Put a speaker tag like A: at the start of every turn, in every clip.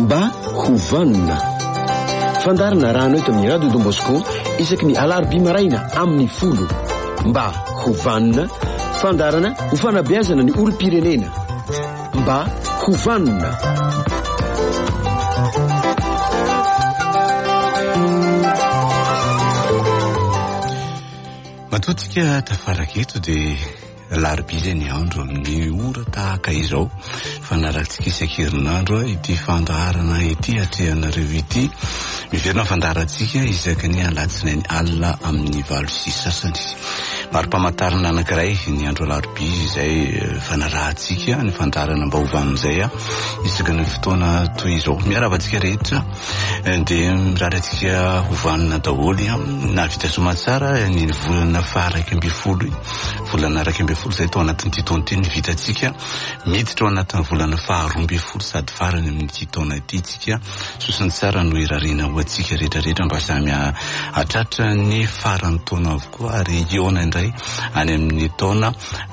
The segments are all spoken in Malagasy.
A: mba hovanina fandarana rano eto amin'ny radio Don Bosco isaky ny alarobia maraina amin'ny 10 mba hovanina fandarana ho fanabeazana ny olom-pirenena mba hovanina.
B: Matotika tafaraketo dia larobia zay ny andro amin'ny ora tahaka izao fanaratsika isan-kerinandro ity fandaharana ity atrehanareo ity miverina fandaharantsika isaky ny alatsinainy alina amin'ny 26 sasany. Maro-pamantarana anankiray ny andro larobia izay fanarahantsika ny fandaharana mba hovan'izay isaky ny fotoana toy izao miaravantsika rehetra dia mirarantsika hovanina daholy na vita somatsara ny volana faha 12 volana 12 zay tao anatin'ity taona ity ny vitantsika miditra ao anatin'ny volana faha 12 sady farany amin'ity taona ity tsika sosiny tsara no irarina ho antsika rehetrarehetra mba samy atratra ny farany taona avokoa ary iona indray any amin'ny taona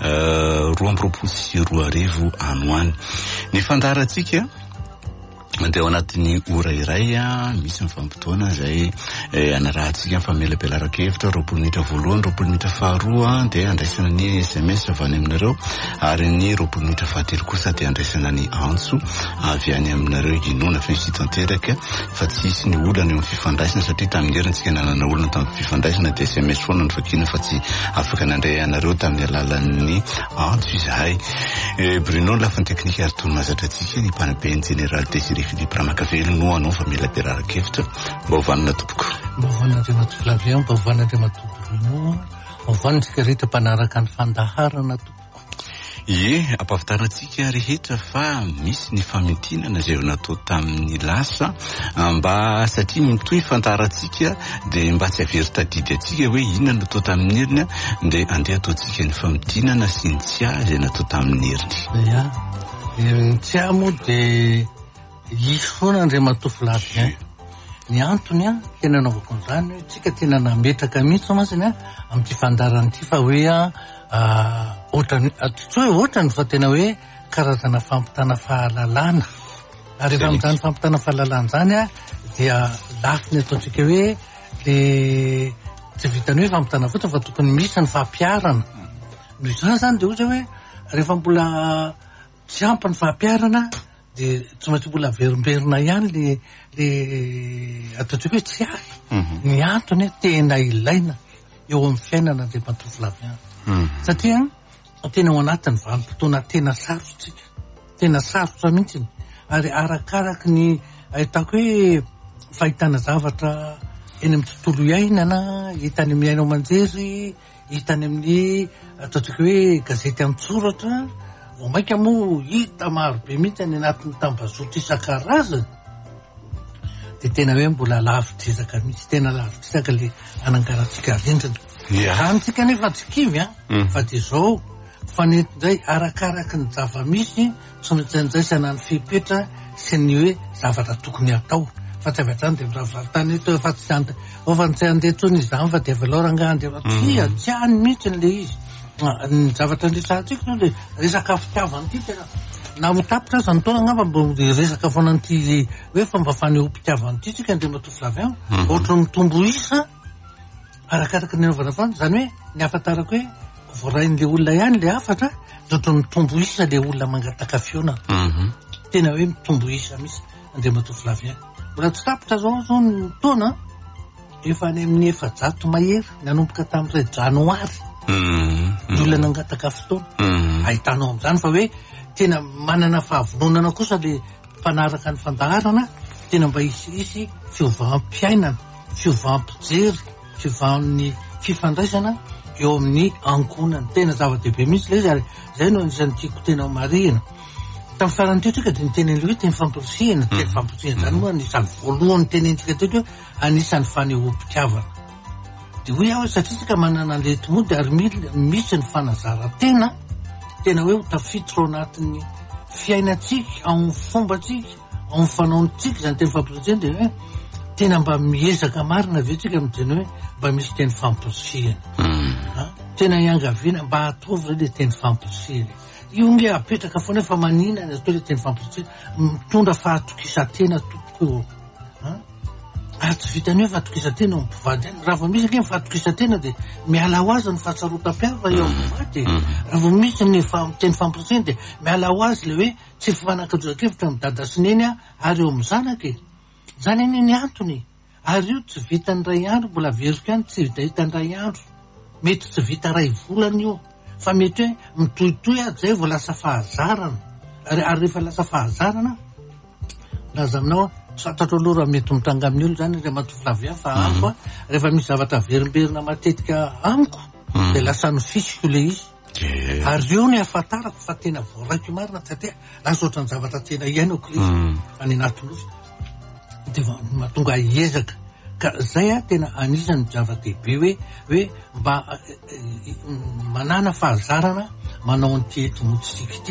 B: 2022 ano any. Ny fandaharantsika mandeha ao anatin'ny ora iray misy mifampotoana zay anarahantsika mifamelabelaran-kevitra 20 minitra voalohany 20 minitra faharoa dia andraisana ny SMS avy any aminareo ary ny 20 minitra fahatelo kosa dia andraisana ny antso avy any aminareo inona fa misy tanteraka fa tsisy ny olana eo amin'ny fifandraisana satria tamin'ny herintsika nanana olana tamin'ny fifandraisana dia SMS foana ny vakina fa tsy afaka nandray anareo tamin'ny alalan'ny antso izahay. Bruno lafiny teknika ary toy mazatra antsika ny mpanabeany général Désiré Philippe Ramakavelo no anao fa mila beraran-kevitra mba hovanina tompoko.
C: Mba hovanandreo mato Flavien, mba hovanandreo mato Bruno, hovanitsika rehetra mpanaraka ny fandaharana tompoko.
B: Ie, ampahafantarantsika rehetra fa misy ny famentinana izay natao tamin'ny lasa mba satria mitohy fandaharantsika dia mba tsy avery tadidy antsika hoe inona natao tamin'ny heriny dia andeha ataontsika ny famentinana sy ny tsia izay natao tamin'ny heriny.
C: Ia, ny tsia moa dia isy foana Andriamatoa Flavien. Ny antony tena naovako an'izany hoe tsika tena nametraka mihitsy masiny amin'ity fandaharana ity fa hoe ohatrany fa tena hoe karazana fampitana fahalalana ary rehefa amin'izany fampitana fahalalana zany dia lafiny ataontsika hoe le tsy vitany hoe fampitana fotsiny fa tokony misy ny fampiarana noho izany zany dia ohatra hoe rehefa mbola tsy ampy ny fampiarana dia tsy maintsy mbola verimberina ihany le ataontsika hoe tsy ahy. Ny antony tena ilaina eo amin'ny fiainana Andriamatoa Flavien satria tena ao anatin'ny vanim-potoana tena sarotra mihitsy ary arakaraky ny ahitako hoe fahitana zavatra eny amin'ny tontolo iainana hitany amin'ny ainao manjery hitany amin'ny ataontsika hoe gazety an-tsoratra vao maika moa hita maro be mihitsy any anatin'ny tambazotra isan-karazany dia tena hoe mbola lavitrizaka mihitsy tena lavitrizaka le anangarantsika rindrina antsika nefa tsy kivy fa dia zao fanetin'izay arakaraky ny zava-misy tsy nitsanjaisana ny fipetra sy ny hoe zavatra tokony atao fa tsy avy atrany dia miravitany eto efa tsy fa tsy andeha tsony izany fa dia veloranga andeha tsy any mihitsy n'le izy ny zavatra ndresantsika no dia resaka fitiavana ity tena na mitapitra aza ny taona angamba mbo resaka foana n'ity hoe fomba fanehoam-pitiavana ity tsika Andriamatoa Flavien ohatra mitombo isa arakaraky ny anaovana fany zany hoe ny afantarako hoe voarain'le olona ihany le afatra ohatra mitombo isa le olona mangataka fiona tena hoe mitombo isa misy Andriamatoa Flavien. Mbola tsy tapitra zao ny taona efa any amin'ny 700 mahery nanomboka tamin'izay janoary ny olona nangataka fotoana ahitanao amin'izany fa hoe tena manana fahavononana kosa le mpanaraka ny fandaharana tena mba isy fiovam-piainana fiovam-pijery fiovan'ny fifandraisana eo amin'ny ankonana tena zava-dehibe mihitsy le izy zay no anisan'ny tiako tena marihana tamin'ny farany teo tsika dia nitenen'le hoe teny fampirisihana teny fampirisihana zany moa anisan'ny voalohany tenentsika teto anisan'ny fanehoam-pitiavana dia hoe aho satria tsika manana lety mody ary misy ny fanazara-tena tena hoe ho tafiditra ao anatin'ny fiainatsika ao amin'ny fombatsika ao amin'ny fanaontsika zany teny fampirisihana dia hoe tena mba miezaka marina ve tsika miteny hoe mba misy teny fampirisihana tena iangaviana mba ataovy re le teny fampirisihana io nge apetraka foana fa maninana atao le teny fampirisena mitondra fahatokisatena tompoko eo tsy vitany hoe fahatokisatena ao mpivady any raha vao misy ake fahatokisatena dia miala ho azy ny fahasarotam-piava eo amin'ny vady raha vao misy ny teny fampirisena dia miala ho azy le hoe tsy fifanakajora-kevitra amin'ny dada sy neny ary eo amin'ny zanaka zany eny ny antony ary io tsy vitany ray andro mbola veriko any tsy vitany ray andro mety tsy vita ray volana io fa mety hoe mitohitohy zay vao lasa fahazarana ary rehefa lasa fahazarana laza aminao tsy fantatro aloha raha mety mitranga amin'ny olo zany re matofilavia fa amiko rehefa misy zavatra verimberina matetika amiko dia lasa ny fisiko le izy ary io ny ahafantarako fa tena voaraiko marina satria lasa ohatrany zavatra tena iainako le izy fa ny anatin'osy dia mahatonga hiezaka ka zay tena anisany zava-dehibe hoe mba manana fahazarana manao an'ity enti-motsisika ity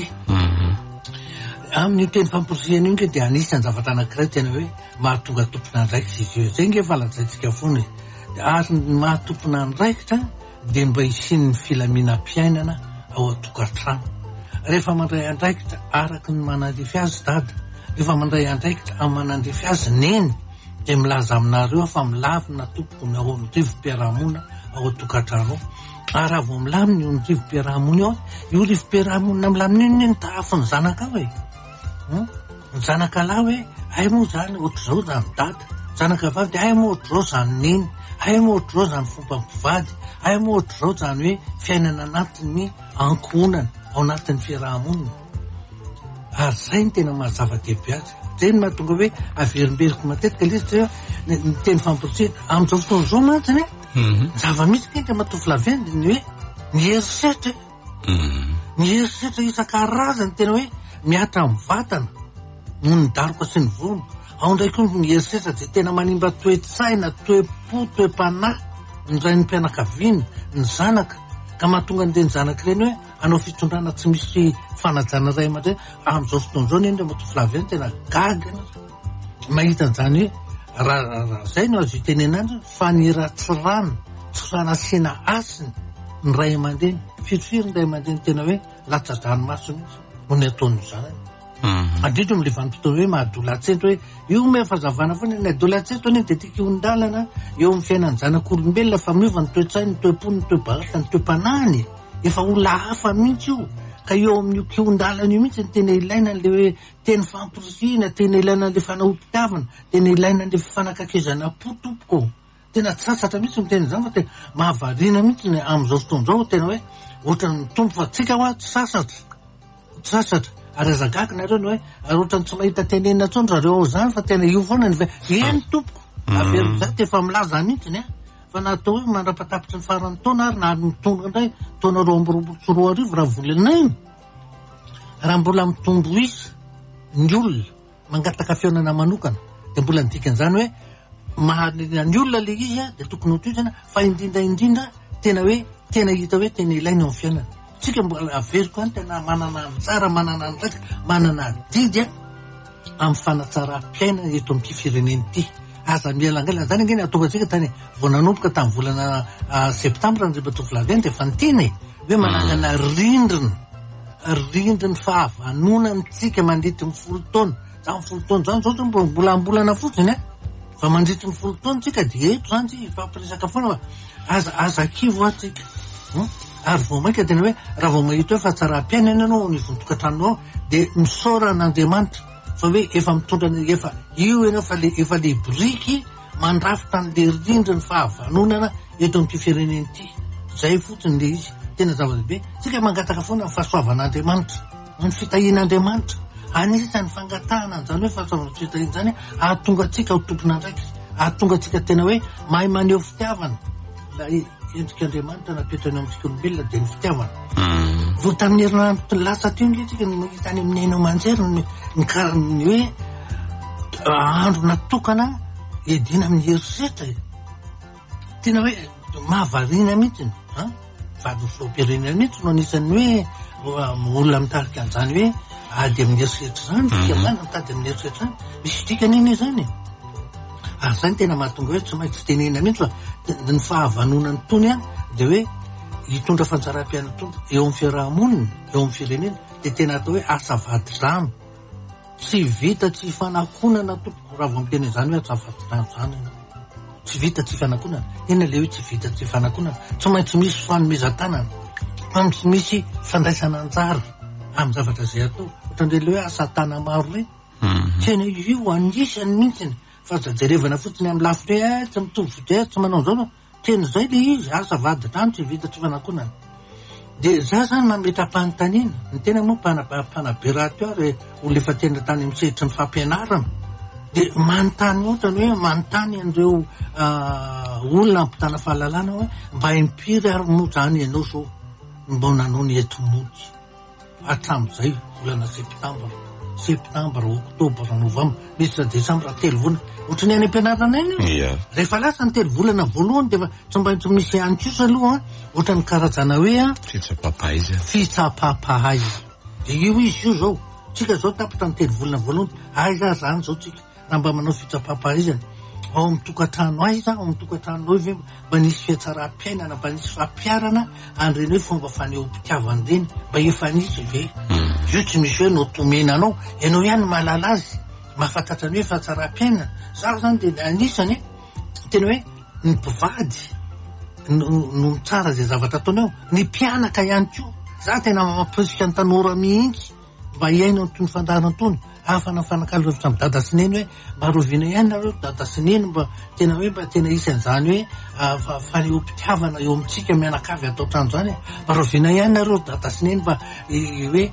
C: amin'ny teny fampirisena io nge dia anisany zavatra anankiray tena hoe mahatonga tompona andraikitra izy io zay nge falazaintsika foana dia ary mahatompona andraikitra dia mba isian'ny filaminam-piainana ao an-tokantrano rehefa mandray andraikitra araka ny manandrefy azy dada rehefa mandray andraikitra amin'ny manandrefy azy neny dia milaza aminareo fa milavina tompoko ny ao amin'ny rivo-piarahamonina ao an-tokantrano ary raha vao milamina io ny rivo-piarahamonina io rivo-piarahamonina milamina iny ny tahafa ny zanaka ao ny zanaka lahy hoe ay moa zany ohatr'izao zany dada zanaka vavy dia ay moa ohatr'izao zany neny ay moa ohatr'izao zany fomba mpivady ay moa ohatr'izao zany hoe fiainana anatin'ny ankohonana ao anatin'ny fiarahamonina ary zay ny tena mahazava-dehibe azy zay ny mahatonga hoe averimberiko matetika lesy ny teny fampirisena amin'izao fotoana izao mantsiny zava-misy kenka matofilaviany ny hoe mierisetra mierisetra isan-karazany tena hoe miatra amin'ny vatana noho ny daroka sy ny vono ao ndraiky ny mierisetra dia tena manimba toe-tsaina toe-po toe-panahy ny ray ny mpianakaviana ny zanaka ka mahatonga an'ireny zanaka ireny hoe anao fitondrana tsy misy fanajana ray aman-dreny amin'izao fotoana izao neny matofilaviany tena gagana mahita an'izany hoe raha zay no azo itenenandro fa ny ratsirano tsy fanasiana asiny ny ray aman-dreny firofiry ny ray aman-dreny tena hoe latsa-dranomaso mihitsy no ny ataony zanany andrindra am'le vanim-potoana hoe mahadolatsento hoe io me fazavana foana ny adolatsento iny dia tika ondalana eo amin'ny fiainany zanak'olombelona fa miova ny toe-tsainy ny toe-pony ny toe-barata ny toe-panahiny efa olona hafa mihitsy io ka eo amin'ny kiondalana io mihitsy ny tena ilaina n'le hoe teny fampirisina tena ilaina n'le fanahompitiavana tena ilaina n'le fifanakakezana potompoko tena tsasatra mihitsy ny tena zany fa tena mahavarina mihitsy ny amin'izao fotoana izao tena hoe ohatrany mitombo fa tsika hoa tsasatra ary azagaka nareo ny hoe ary ohatrany tsy mahita tenenina intsony raha reo ao zany fa tena io foana ny eny tompoko averizay tefa milaza mihitsiny fa natao hoe mandrapatapitry ny farany taona ary na ary mitonga indray taona roa amby roapolo sy roa arivo raha volanainy raha mbola mitombo isa ny olona mangataka fiainana manokana dia mbola nidikan'izany hoe mahalina ny olona le izy dia tokony ho toizana fa indrindraindrindra tena hoe tena hita hoe tena ilaina amin'ny fiainana tsika mbola averiko any tena manana antsara manana andraika manana didy amin'ny fanatsaram-piainana eto amin'ity fireneny ity aza mielangala zany angeny atonga antsika tany vao nanomboka tamin'ny volana septambra ny riba-tofilaviany dia efa niteny hoe manangana rindriny fahavanonantsika mandrity ny folo taona zany folo taona zany zao mbolambolana fotsiny fa mandrity ny folo taona tsika dia eto zany tsy fampiresaka foana aza kivo atsika ary vao mainka tena hoe raha vao mahita hoe fa tsara-piainana ianao ny vontokatrano ao dia misoran'Andriamanitra fa hoe efa mitondra efa io ianao efa le biriky mandrafitra n'le rindriny fahavanonana eto amin'ity fireneny ity zay fotsiny le izy tena zava-dehibe tsika mangataka foana ny fahasoavan'Andriamanitra ny fitahian'Andriamanitra anisany fangatahana an'izany hoe fahasoavana fitahiana zany ahatonga atsika ho tompona andraikitra ahatonga atsika tena hoe mahay maneho fitiavana endrik'Andriamanitra napetrany amintsika olombelona dia ny fitiavana vo tamin'ny herinandro lasa teo nge tsika mahita any amin'ny ainao manjery ny hoe andro natokana edina amin'ny herisetra tena hoe mahavarina mihitsy vady filoam-pirenena mihitsy no anisan'ny hoe olona mitarika an'izany hoe ady amin'ny herisetra zany fikamana mitady amin'ny herisetra zany misy dikan'iny zany ary zany tena mahatonga hoe tsy maintsy tenena mihitsy fa ny fahavanonany tony dia hoe hitondra fanjaram-piaina tompo eo amin'ny fiarahamonina eo amin'ny firenena dia tena atao hoe asa vady rano. Tsy vita tsy fanakonana tompoko raha vao miteny izany hoe asa vady rano zany. Tsy vita tsy fanakonana. Ina le hoe tsy vita tsy fanakonana. Tsy maintsy misy fanomezan-tanana. Fa misy fandraisana anjara amin'ny zavatra izay atao. Ohatran'ireny le hoe asa tana maro ireny. Tena io anisany mihitsiny. Fa jerevana fotsiny amin'ny lafiny hoe tsy mitovy fotsy tsy manao an'izao. Tena izay le izy asa vady rano tsy vita tsy fanakonana. Dia za zany mametram-panontaniana. Ny tena moa mpanaberateur olona efa tena tany amin'ny sehitry ny fampianarana. Dia manontany ohatrany hoe manontany an'ireo olona ampitana fahalalana hoe mba impiry ary moa zany ianao zao mba nanao ny enti-mody hatramin'izay volana septambra, oktobra, novambra, misy desambra, 3 volana. Ohatrany any am-pianarana iny io. Rehefa lasa ny 3 volana voalohany dia tsy maintsy misy ihany kosa aloha ohatrany karazana hoe fitsapapahaiza. Dia io izy io zao. Tsika zao tapitra ny 3 volana voalohany. Aiza zany zao tsika raha mba manao fitsapapahaiza. Ao amin'ny tokantrano aiza, ao amin'ny tokantrano hoe mba nisy fiatsaram-piainana, mba nisy fampiarana an'ireny hoe fomba fanehoam-pitiavana ireny, mba efa nisy ve. Io tsy misy hoe notomenanao, ianao ihany mahalala azy, mahafantatra ny hoe fiatsaram-piainana. Za zany dia anisany tena hoe ny mpivady no tsara izay zavatra ataonao, ny mpianaka ihany koa. Za tena mampirisika ny tanora mihitsy mba hiaina tony fandarana tony. Fanakalotra amin'ny dada sy neny hoe mba roviana ihany nareo dada sy neny mba tena hoe mba tena isan'izany hoe fanehoam-pitiavana eo amintsika mianakavy atao trano zany. Mba roviana ihany nareo dada sy neny mba hoe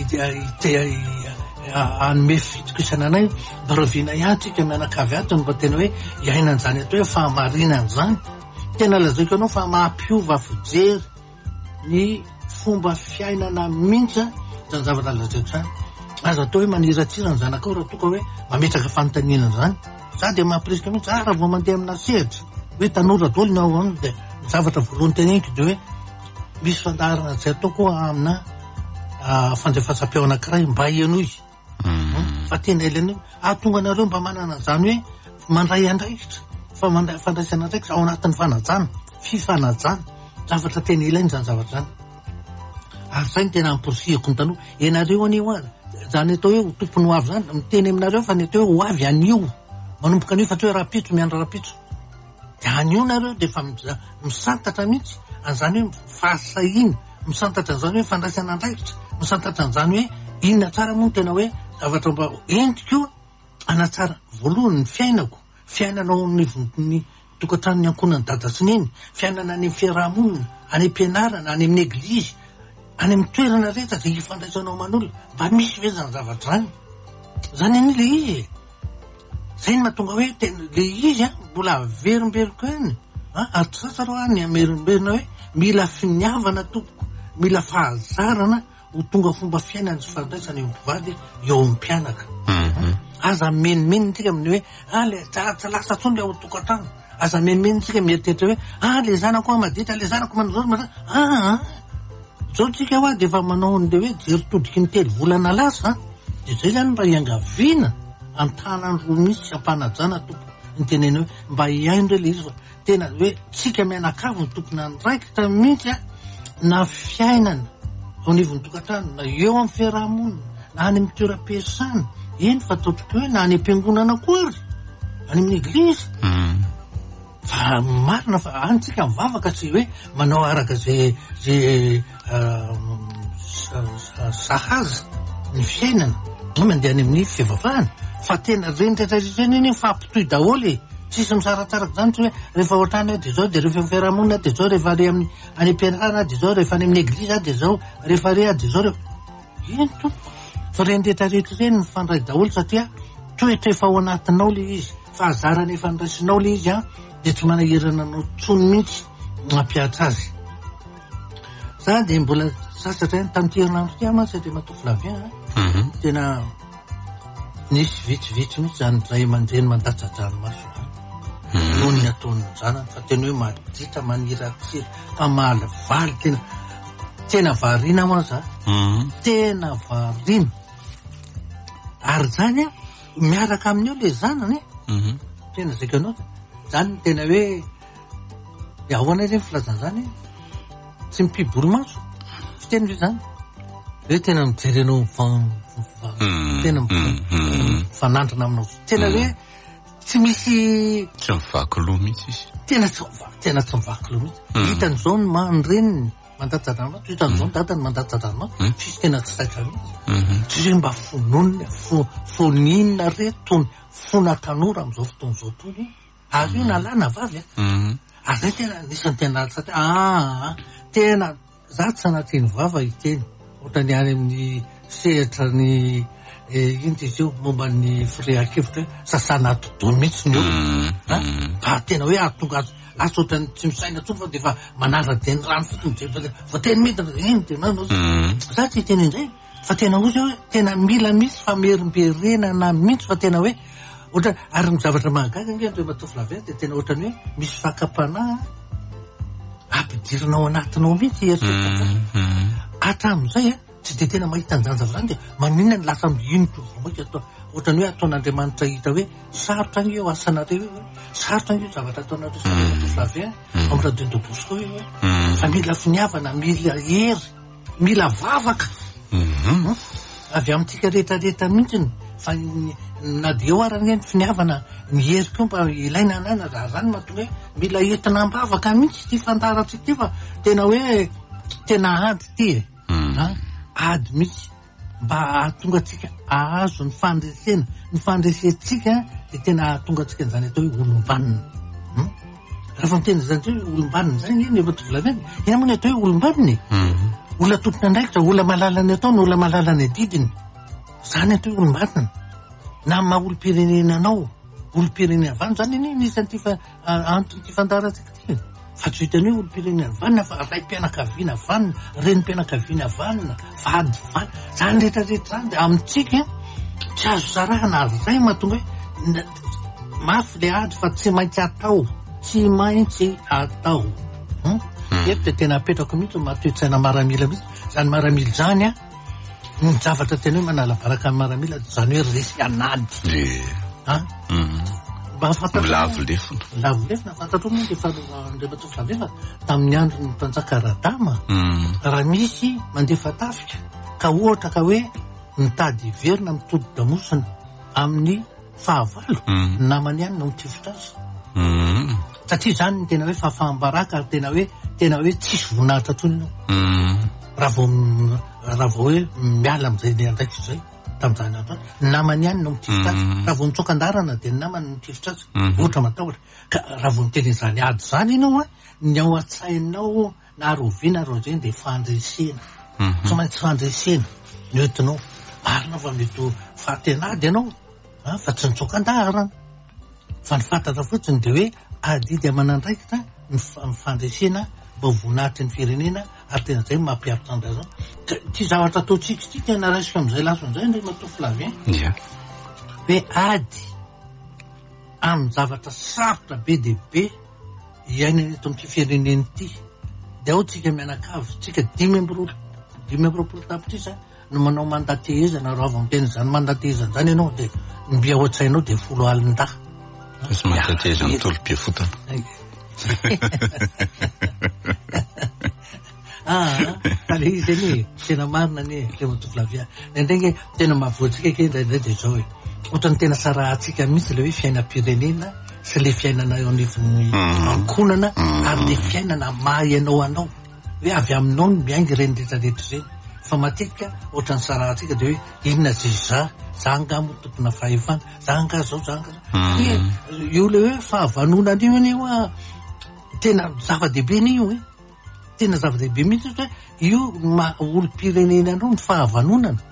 C: anome fitokisana anay. Mba roviana ihany tsika mianakavy atony mba tena hoe hiaina an'izany atao hoe fahamarinana zany. Tena lazaiko anao fa mampiova fijery ny fomba fiainana mihitsy zany zavatra lazaiko zany. Azo atao hoe maniratsira ny zanakao raha toka hoe mametraka fanontaniana zany. Za dia mampirisika mihitsy raha vao mandeha amina sehatra hoe tanora daholo na ao dia zavatra voalohany teneniko dia hoe misy fandarana izay ataoko amina fandefasan-peo anankiray mba hiano izy. Fa tena ilana ahatonga anareo mba manana zany hoe mandray andraikitra. Fa fandraisana andraikitra ao anatin'ny fanajana, fifanajana. Zavatra tena ilainy zany zavatra zany. Ary zay ny tena amporisihako ny tanoa. Ianareo anio ary zany atao hoe tompony ho avy zany miteny aminareo fa ny atao hoe ho avy anio manomboka anio fa tsy hoe rapitso miandra rapitso. Dia anio nareo dia efa misantatra mihitsy an'izany hoe fahasahina, misantatra an'izany hoe fandraisana andraikitra, misantatra an'izany hoe inona tsara moa tena hoe zavatra mba entiko anatsara voalohany ny fiainako, fiainanao ny tokantrano ny ankonany dada sy neny, fiainana any amin'ny fiarahamonina, any am-pianarana, any amin'ny eglizy, any amin'ny toerana rehetra dia hifandraisanao man'olona mba misy ve zany zavatra zany. Zany any le izy. Zay ny mahatonga hoe le izy mbola averimberiko any. Ary sasa rao any amerimberina hoe mila finiavana tompoko, mila fahazarana ho tonga fomba fiainana sy fandraisana eo mpivady eo amin'ny mpianaka. Aza menimenitsika amin'ny hoe le tsy lasa tsony le ao tokantrano. Aza menimenitsika mieritreritra hoe le zanako amaditra, le zanako manao zao tsika hoa dia efa manao an'le hoe jeritodiky ny 3 volana lasa. Dia zay zany mba hiangaviana antanany roa misy ampanajana tompoko ny tenena hoe mba hiaino re le izy fa tena hoe tsika mianakavy ny tompona andraikitra mihitsy na fiainana ao anivon'ny tokantrano na eo amin'ny fiarahamonina na any amin'ny toeram-piasana. Eny fa ataotrika hoe na any am-piangonana koa ary any amin'ny eglizy. Fa marina fa antsika mivavaka sy hoe manao araka zay sahaza ny fiainana mandeha any amin'ny fivavahana. Fa tena renitretratreny iny fampitohy daholo tsisy misaratsaraka zany tsy hoe rehefa ohatrany dia zao dia rehefa fiarahamonina dia zao rehefa re any am-pianarana dia zao rehefa any amin'ny eglizy dia zao rehefa re dia zao iny tompoko. Fa renitretrarehetra ireny mifandray daholo satria toetra efa ao anatinao le izy, fahazarana efa niraisinao le izy dia tsy manahirana anao tsony mihitsy mampiatra azy. Za dia mbola sasatra tamin'ity herinandro ity ma satria matoky lavia tena nisy vitsivitsy mihitsy zany ray aman-dreny mandatsadranomaso noho ny ataon'ny zanany fa tena hoe maditra maniratsira fa mahalivaly tena variana moa za tena variana. Ary zany miaraka amin'io le zanany tena zaika anao zany tena hoe ahoana ireny filazana zany tsy mipiboromaso fiteny hoe zany hoe tena mijerenao tena fanandrana aminao tena hoe tsy misy
B: tsy mivaky loha mihitsy izy
C: tena tsy mivaky loha mihitsy hitan'izao ny mandreniny mandatsaranomaty hitan'izao ny dadany mandatsaranomaty fisy tena tsy saitra mihitsy tsy hoe mba fononina foninina retony fona tanora am'izao fotoan'izao tony ary io nalàna vavy ary zay tena nisan'ny tena satria tena za tsy sanatriny vava iteny ohatrany any amin'ny sehatra ny ino izy io momba ny firehan-kevitra hoe sasana atodony mihitsy ny eo fa tena hoe atonga lasa ohatrany tsy misaina tsony fa de fa manara-deny rano fotony fa tena midina iny tena za tsy hiteny indray fa tena ozy hoe tena mila misy famerimberenana mihitsy fa tena hoe ohatra ary ny zavatra mahagaga nge ndre matoflavert de tena ohatrany hoe misy fakapanahy ampidirinao anatinao mihitsy eritreritr hatramin'izay tsy de tena mahita anjanja zany de maninona ny lasa miinitro vomaika atao ohatrany hoe ataon'Andriamanitra hita hoe sarotra io asanareo hoe sarotra io zavatra ataonareo matoflavert amin'ny radio de Bosco hoe fa mila finiavana mila hery mila vavaka avy amintsika rehetrarehetra mihitsiny fa na de eo arany ny finiavana ny heriko mba ilaina anana raha zany mahatonga hoe mila entina mbavaka mihitsy ty fantaratra ity fa tena hoe tena ady ty ady mihitsy mba ahatonga atsika ahazo ny fandresentsika de tena ahatonga atsika n'izany atao hoe olombanina raha fa miteny zany hoe olombanina zany iny efa tovolamena ina moa ny atao hoe olombaniny olona tompona andraikitra olona malalany atao ny olona malalany adidiny zany atao hoe olombanina na maha olom-pirenenanao olom-pirenena vany zany iny nisan'ty antony fandaratsika ty fa tsy hitany hoe olom-pirenena vanina fa ray-mpianakaviana vanina reny-mpianakaviana vanina vady vanina zany rehetrarehetra zany de amintsika tsy azo sarahana azy zay mahatonga hoe mafy le ady fa tsy maintsy atao eto de tena apetrako mihitsy matoetsaina maramila mihitsy zany maramila zany ny zavatra tena hoe manalabaraka amin'ny maramila zany hoe resy anady lavolefona fantatro moa de faandrematoflavert tamin'ny andro ny mpanjaka Radama raha misy mandefa tafika ka ohatra ka hoe mitady verina mitody damosina amin'ny fahavalo namany ihany no mitifitra azy satria zany ny tena hoe fahafahambaraka ary tena hoe tsisy voninahitra tsony ianao raha vao hoe miala am'izay le andraikitra zay tam'izany andro namany ihany no mitifitra azy raha vao mitsokan-darana de ny namany no mitifitra azy ohatra matahotra ka raha vao miteny zany ady zany ianao ny ao an-tsainao na roviana rozeny de fandresena tsy maintsy fandresena ny oetinao marina fa mety fahatenady ianao fa tsy nitsokan-darana fa ny fantatra fotsiny de hoe adidy aman'andraikitra ny fandresena mba voninahitry ny firenena ary tena zay mampiaritandra zao ty zavatra ataotsika ty tena raisika am'izay lason'izay ndray matoflavert hoe ady amin'ny zavatra sarotra be de be iaina eto am'ty fireneny ty de ao tsika mianakavy tsika dimy amby roapolo tapitrisa no manao mandatehezana raha avy miteny zany mandatehezana zany ianao de mby ao an-tsainao de 10 alina
B: sy mandateheza ny tolo-be fotana
C: ale izy anie tena marina anie le matoflavert ndraindray tena mahavoatsika ke ndraindray de zao hoe ohatrany tena sarahantsika mihitsy le hoe fiainam-pirenena sy le fiainana eo anivon'ny ankonana ary le fiainana mahay anao hoe avy aminao ny miaingy reny rehetrarehetra reny fa matetika ohatrany sarahantsika de hoe inona zay za ngamo tompona fahefana za nga zao io le hoe fahavanonana io any io tena zava-dehibe n'io tena zava-dehibe mihitsy hoe io olo-pirenenanao ny fahavanonana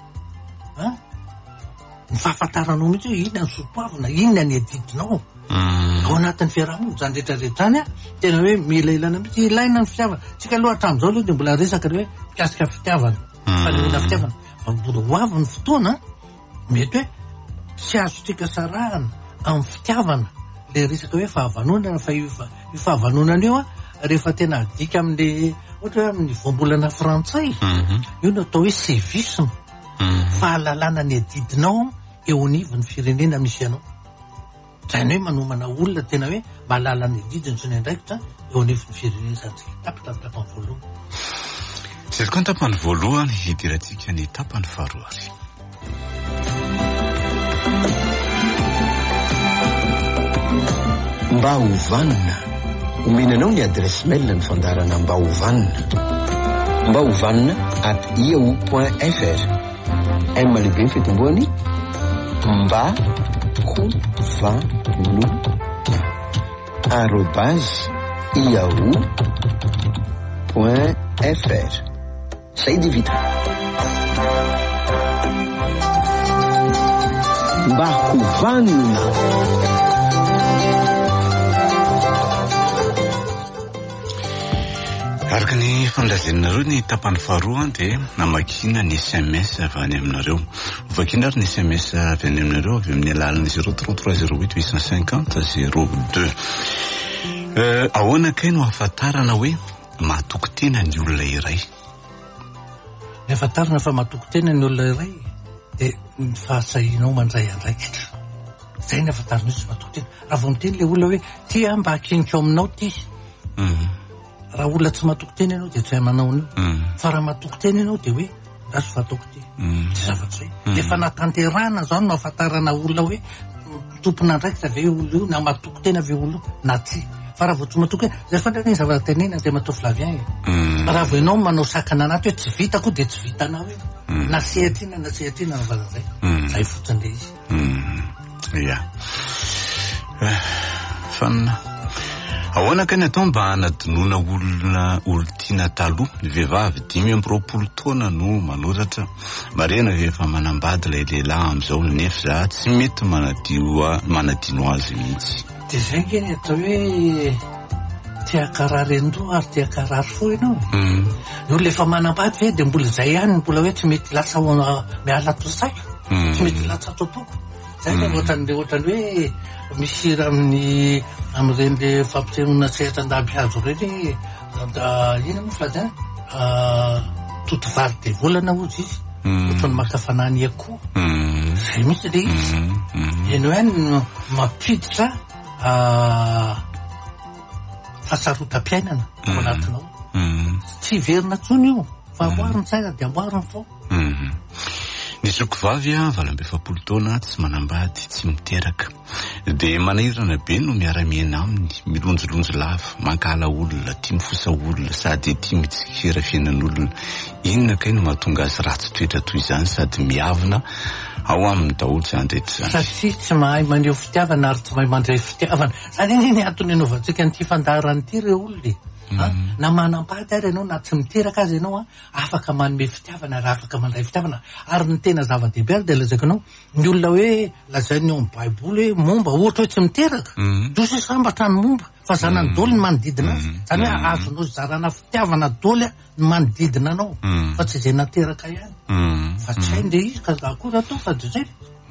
C: ny fahafantaranao mihitsy hoe inona ny sotoavina inona ny adidinao ao anatin'ny fiarahamonina zany rehetrarehetra zany tena hoe mila ilana mihitsy ilaina ny fitiavana tsika aloha hatramin'izao aloha de mbola resaka le hoe pikasika fitiavana fanehoana fitiavana fa mbola ho avy ny fotoana mety hoe tsy azotsika sarahana amin'ny fitiavana le resaka hoe fahavanonana fa io fahavanonana io rehefa tena adika amin'le ohatra hoe amin'ny voambolana frantsay io no atao hoe sévisme fahalalana ny adidinao eo anivon'ny firenena misy ianao zany hoe manomana olona tena hoe mahalala ny adidiny sy ny andraikitra eo anivon'ny firenena zany tapitapitapa voalohany
B: Zay tokoa ny tapany voalohany hidirantsika ny tapany faharoa ary.
A: Mba hovanina, omenanao ny adresy mail ny fandarana mba hovanina. Mba hovanina @yahoo.fr. M lehibe ny fitomboany mba hovanina @yahoo.fr. Zay dia vita. Mba hovanina.
B: Araka ny fanlazenareo ny tapany faharoa dia namakina ny SMS avy any aminareo. Vakina ary ny SMS avy any aminareo avy amin'ny alalan'ny 03308 850 02. Ahoana kay no ahafantarana hoe mahatoky tena ny olona iray?
C: Ny ahafantarana fa mahatoky tena ny olona iray dia ny fahasahinao mandray andraikitra. Zay ny ahafantarana izy mahatoky tena. Raha vao miteny ilay olona hoe tia mba hakinika aminao ty. Raha olona tsy mahatoky tena ianao dia tsy hay manao an'io. Fa raha mahatoky tena ianao dia hoe azo fatoko ty. Tsy zavatra zay. Dia fanatanterahana zao no ahafantarana olona hoe tompona andraikitra ve olona io na mahatoky tena ve olona na ty. Fa raha vao tsy mahatoky zay fandrany zavatra tenena dia matofy lavien. Raha vao ianao manao sakana anaty hoe tsy vitako dia tsy vitanao hoe na sehatrina na sehatrina na vazazay. Zay fotsiny le izy.
B: Ya. Fanna. Ahoana ka ny atao mba hanadinoana olona olon-tiana taloha, ny vehivavy 5-20 taona no manoratra. Marena efa manambady ilay lehilahy amin'izao nefa za tsy mety manadino azy mihitsy.
C: Dia zay keny atao hoe tia karary endo ary tia karary fo ianao. Ny olona efa manambady ve dia mbola izay ihany mbola hoe tsy mety lasa miala tosaiko, tsy mety lasa totoko. Zay ny ohatran'le hoe misy amin'ny amin'ireny fampisehoana sehatra andabihazo ireny ina moa filaza totovary dia volana ozy izy ohatrany makafanany akoho. Zay mihitsy le izy. Ianao ihany mampiditra fahasarotam-piainana ao anatinao. Tsy verina tsony io fa amboariny saina dia amboariny fo.
B: Ny zokovavy 20 taona tsy manambady tsy miteraka dia manahirana be no miara-miaina aminy, milonjolonjo lava, mankala olona, tia mifosa olona sady tia mitsikira fiainan'olona. Inona kay no mahatonga azy ratsy toetra toy izany sady miavina ao amin'ny daholo izany rehetra izany?
C: Satria tsy mahay maneho fitiavana ary tsy mahay mandray fitiavana. Zany ny antony anaovantsika an'ity fandaharana ity ireo olona. Na manambady ary ianao na tsy miteraka azy ianao afaka manome fitiavana ary afaka mandray fitiavana. Ary ny tena zava-dehibe ary dia lazaiko anao ny olona hoe lazainy ao amin'ny baiboly hoe momba ohatra hoe tsy miteraka dosa sambatra ny momba fa zanany daoly ny manodidina azy. Zany hoe azonao zarana fitiavana daoly ny manodidina anao fa tsy izay nateraka ihany. Fa tsy hainy dia izy ka akory atao fa dia zay.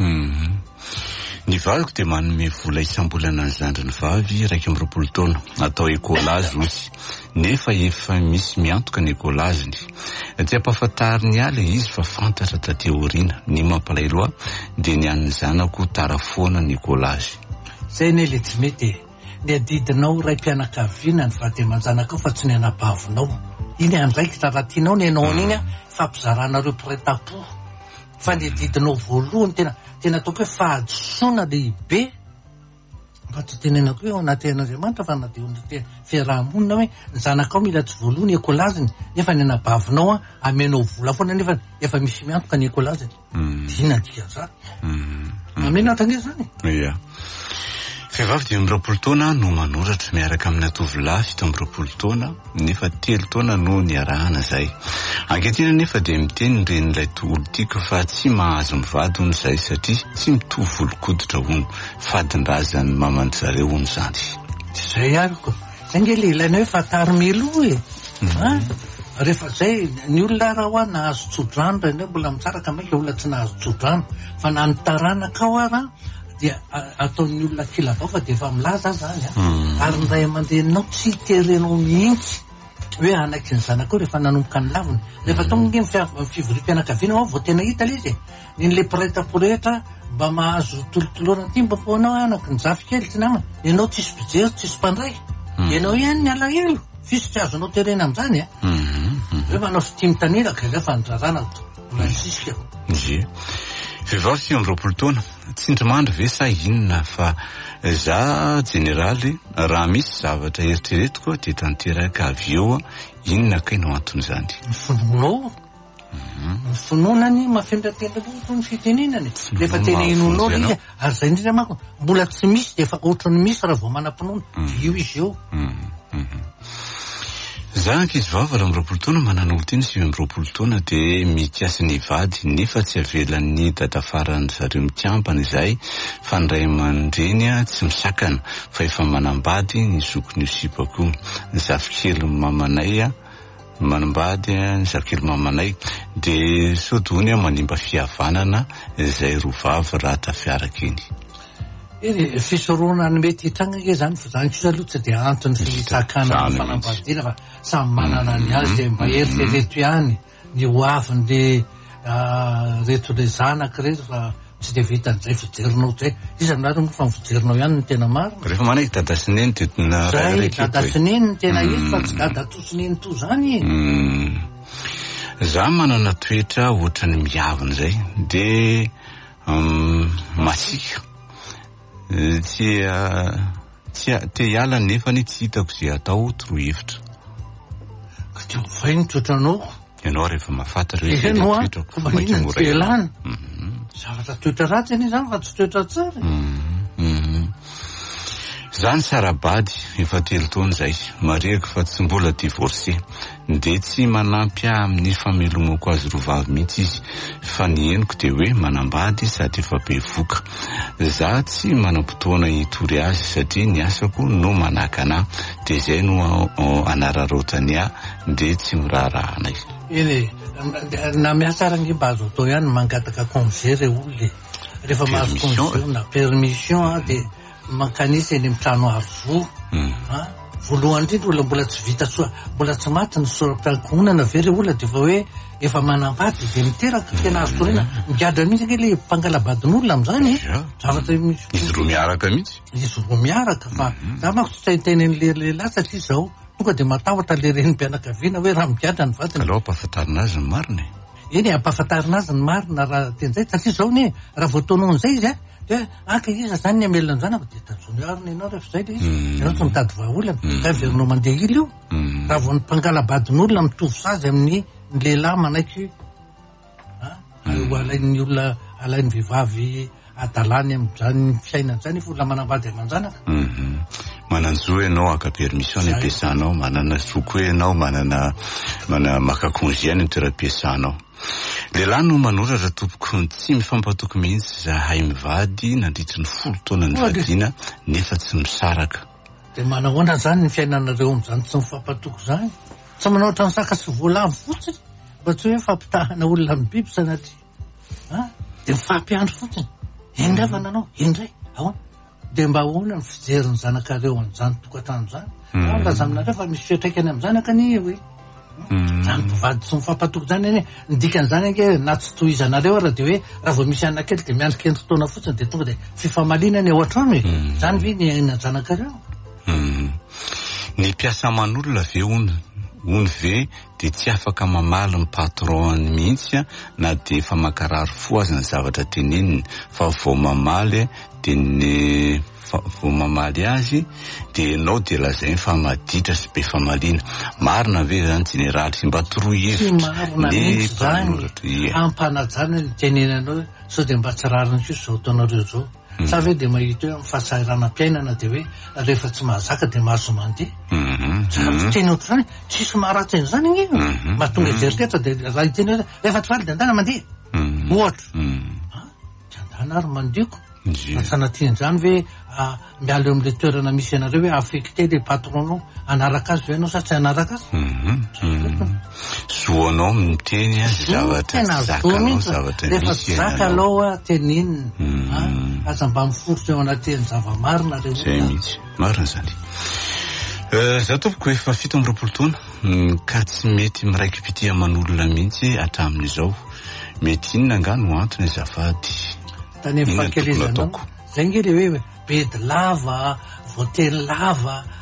B: Ny vaviko dia manome vola isam-bolana ny zandriny vavy 20 taona atao ekolazy ozy nefa efa misy miantoka ny ekolaziny. Tsy ampahafantariny ala izy fa fantatra taty aoriana ny mampalahelo dia ny an'ny zanako tarafoana ny ekolazy.
C: Zay ny le tsy mety ny adidinao ray mpianakaviana ny vady aman-janakao fa tsy ny anabavinao. Iny andraikitra raha tianao ny ianao an'iny fampizarana ireo mpiray-tampo. Fa ny adidinao voalohany tena ataoko hoe fahadisoana lehibe mba tsy tenenako hoe ao anaty Andriamanitra fa na dia ao anaty fiarahamonina hoe ny zanakao mila tsy voalohany ekolaziny nefa ny anabavinao amenao vola foana nefa efa misy miantoka ny ekolaziny. Dina dia zany. Amena tange zany.
B: Ia. Vehivavy 20 taona no manoratra miaraka amin'ny tovolahy 20 taona nefa 3 taona no niarahana zay. Ankehitriny nefa dia miteny ren'ilay olon-tiako fa tsy mahazo mivady hono zay satria tsy mitovy volon-koditra hono fadin-drazany maman'ny zareo hono zany.
C: Zay ariko. Zay nge le ilaina hoe fatarimelo e. Rehefa zay ny olona raha ho nahazo tsodrano reny mbola mitsaraka maika olona tsy nahazo tsodrano fa na nitaranaka ao ara dia ataon'ny olona kilavao fa dia efa milaza zany ary ny ray aman-dreninao tsy terenao mihitsy hoe anaky ny zanakao rehefa nanomboka ny laviny. Rehefa tonga ny fivorim-pianakaviana ao vao tena hita le izy nyle piraitampo rehetra mba mahazo tolotolorana ty mba foanao anaky ny zafy kely ty namana ianao tsisy pijery tsisy mpandray ianao ihany ny alahelo fisy tsy azonao terena amin'izany hoe manao fitia mitaniraka rehefa nirarana nasisika
B: ye vehivavy 5 taona tsy indrimandry ve sa inona fa za generaly raha misy zavatra eritreretiko dia tanteraka avy eo inona ka no antony zany
C: fononao ny fononany mafendratenda ny fitenenany rehefa tenenonao izy ary zay indrindra manko mbola tsy misy dia efa ohatrany misy raha vao manam-pinoana io izy eo
B: za ankizy vava raha 20 taona manana olo teny 20 taona dia mikasy ny vady nefa tsy avelan'ny dadafarany zareo mitiampana izay fa ny ray aman-dreny tsy misakana fa efa manambady ny zokony osipako ny zafikely mamanay manambady ny zafikely mamanay dia sodony manimba fihavanana izay rovavy raha tafiaraka iny
C: fisoroana ny mety hitranga ke zany fa zany kosa aloha tsy dia antony fisakana fanambadiana fa samy manana ny azy dia mba eritrereto ihany ny hoavin'le reto le zanaka reto fa tsy dia vitan'izay fijerinao zay isan'ny nary moa fa mifijerinao ihany ny tena marina
B: rehefa manaiky dadasineny
C: zay dadasineny ny tena izy fa tsy dadatosiny to zany
B: za manana toetra ohatrany miavina zay dia masika tsy hiala nefa ny tsy hitako zay atao torohevitra
C: ka teo fay ny toetranao
B: ianao rehefa mahafantatra
C: hoe toetrelana zavatra toetra ratsy any zany fa tsy toetra tsara
B: zany sarabady efa 3 taona zay mareko fa tsy mbola divorcé dia tsy manampy amin'ny famelomako azy rovavy mihitsy izy fa ny henoko dia hoe manambady sady efa be voka za tsy manam-potoana hitory azy satria ny asako no manakana dia izay no anararaotany dia tsy miraharahana izy
C: na miasa range mba azo atao ihany mangataka congé re olona rehefa mahazo congé na permission dia mankanisa eny mitrano avo voalohany indrindra olona mbola tsy vita soa mbola tsy maty ny soram-piankonana very olona dia fa hoe efa manambady dia miteraka tena azo torena migadra mihitsy ake le mpangalabadin'olona amin'izany zavatra
B: izy roa miaraka mihitsy
C: izy roa miaraka fa za mako tsy taitenen'le lehilahy satria izao tonga dia matahotra le renim-pianakaviana hoe raha migadra ny vatiny
B: alao ampahafantarina azy ny marina
C: eny ampahafantarina azy ny marina raha ten'izay satria izao ne raha voataonao an'izay izy dia aka iza zany ny amelona ny zanako dia tazonyarina ianao rehefa zay le izy ianao tsy mitady vahaolana ka verinao mandeha ilo io raha vao ny mpangalabadin'olona mitovy sazy amin'ny lehilahy manaiky alain'ny olona alain'ny vehivavy adalany amin'izany fiainana zany efa olona manambady aman-janaka
B: mananjoa ianao aka permission ny ampiasanao manana zoko ianao manana maka congé ny toeram-piasanao lehilahy no manoratra tompoko tsy mifampatoky mihitsy zahay mivady nandritry ny 10 taona ny vadiana nefa tsy misaraka
C: dia manahoana zany ny fiainanareo amin'izany tsy mifampatoky zany tsy manao ohatrany saka sy voalavo fotsiny mba tsy hoe fampitahana olona amin'ny biby sanatria dia mifampiandro fotsiny indray nanao indray ahoana dia mba ahoana ny fijeriny zanakareo an'izany tokantrano zany laza aminareo fa misy fiatraikany amin'ny zanaka ny hoe zany mpivady sy mifampatoky zany eny ny dikan'izany anke na tsy tohizanareo raha dia hoe raha vao misy anona kely dia miandrika endro taona fotsiny dia tonga dia fifamalinany ao an-trano hoe zany ve ny aina zanakareo
B: ny mpiasa aman'olona ve ony ve dia tsy afaka mamaly ny patron mihitsy na dia efa makarary fo azy ny zavatra teneniny fa vao mamaly dia ny vao mamaly azy dia ianao dia lazainy fa maditra sy be famaliana marina ve zany generaly mba torohevitra
C: marina mihitsy zany ampanajana ny tenenanao sao dia mba tsy rariny kosa zao taonareo zao sa ve dia mahita hoe amin'ny fahasahiranam-piainana dia hoe rehefa tsy mahazaka dia mahazo mandeha teny ohatr' zany tsisy maharatsy zany iny mahatonga ijeritreritra dia raha iteny hoe rehefa tsy faly dia andana mandeha ohatra dia andana ary mandeko sanatian'izany hoe mialo eo amin'le toerana misy ianareo hoe affecté le patronao anaraka azy ianao sa tsy anaraka azy
B: zoanao miteny zavatra zakanao zavatra
C: rehefa tsy zaka aloha tenenina aza mba miforotra eo anatin'ny zava-marina
B: zay mihitsy marina zany za tompoko efa 17 taona ka tsy mety miraiki-pity aman'olona mihitsy hatramin'izao mety inona angano antony azafady
C: tany amin'ny fahakelezanao zay nge le hoe bedy lava votely lava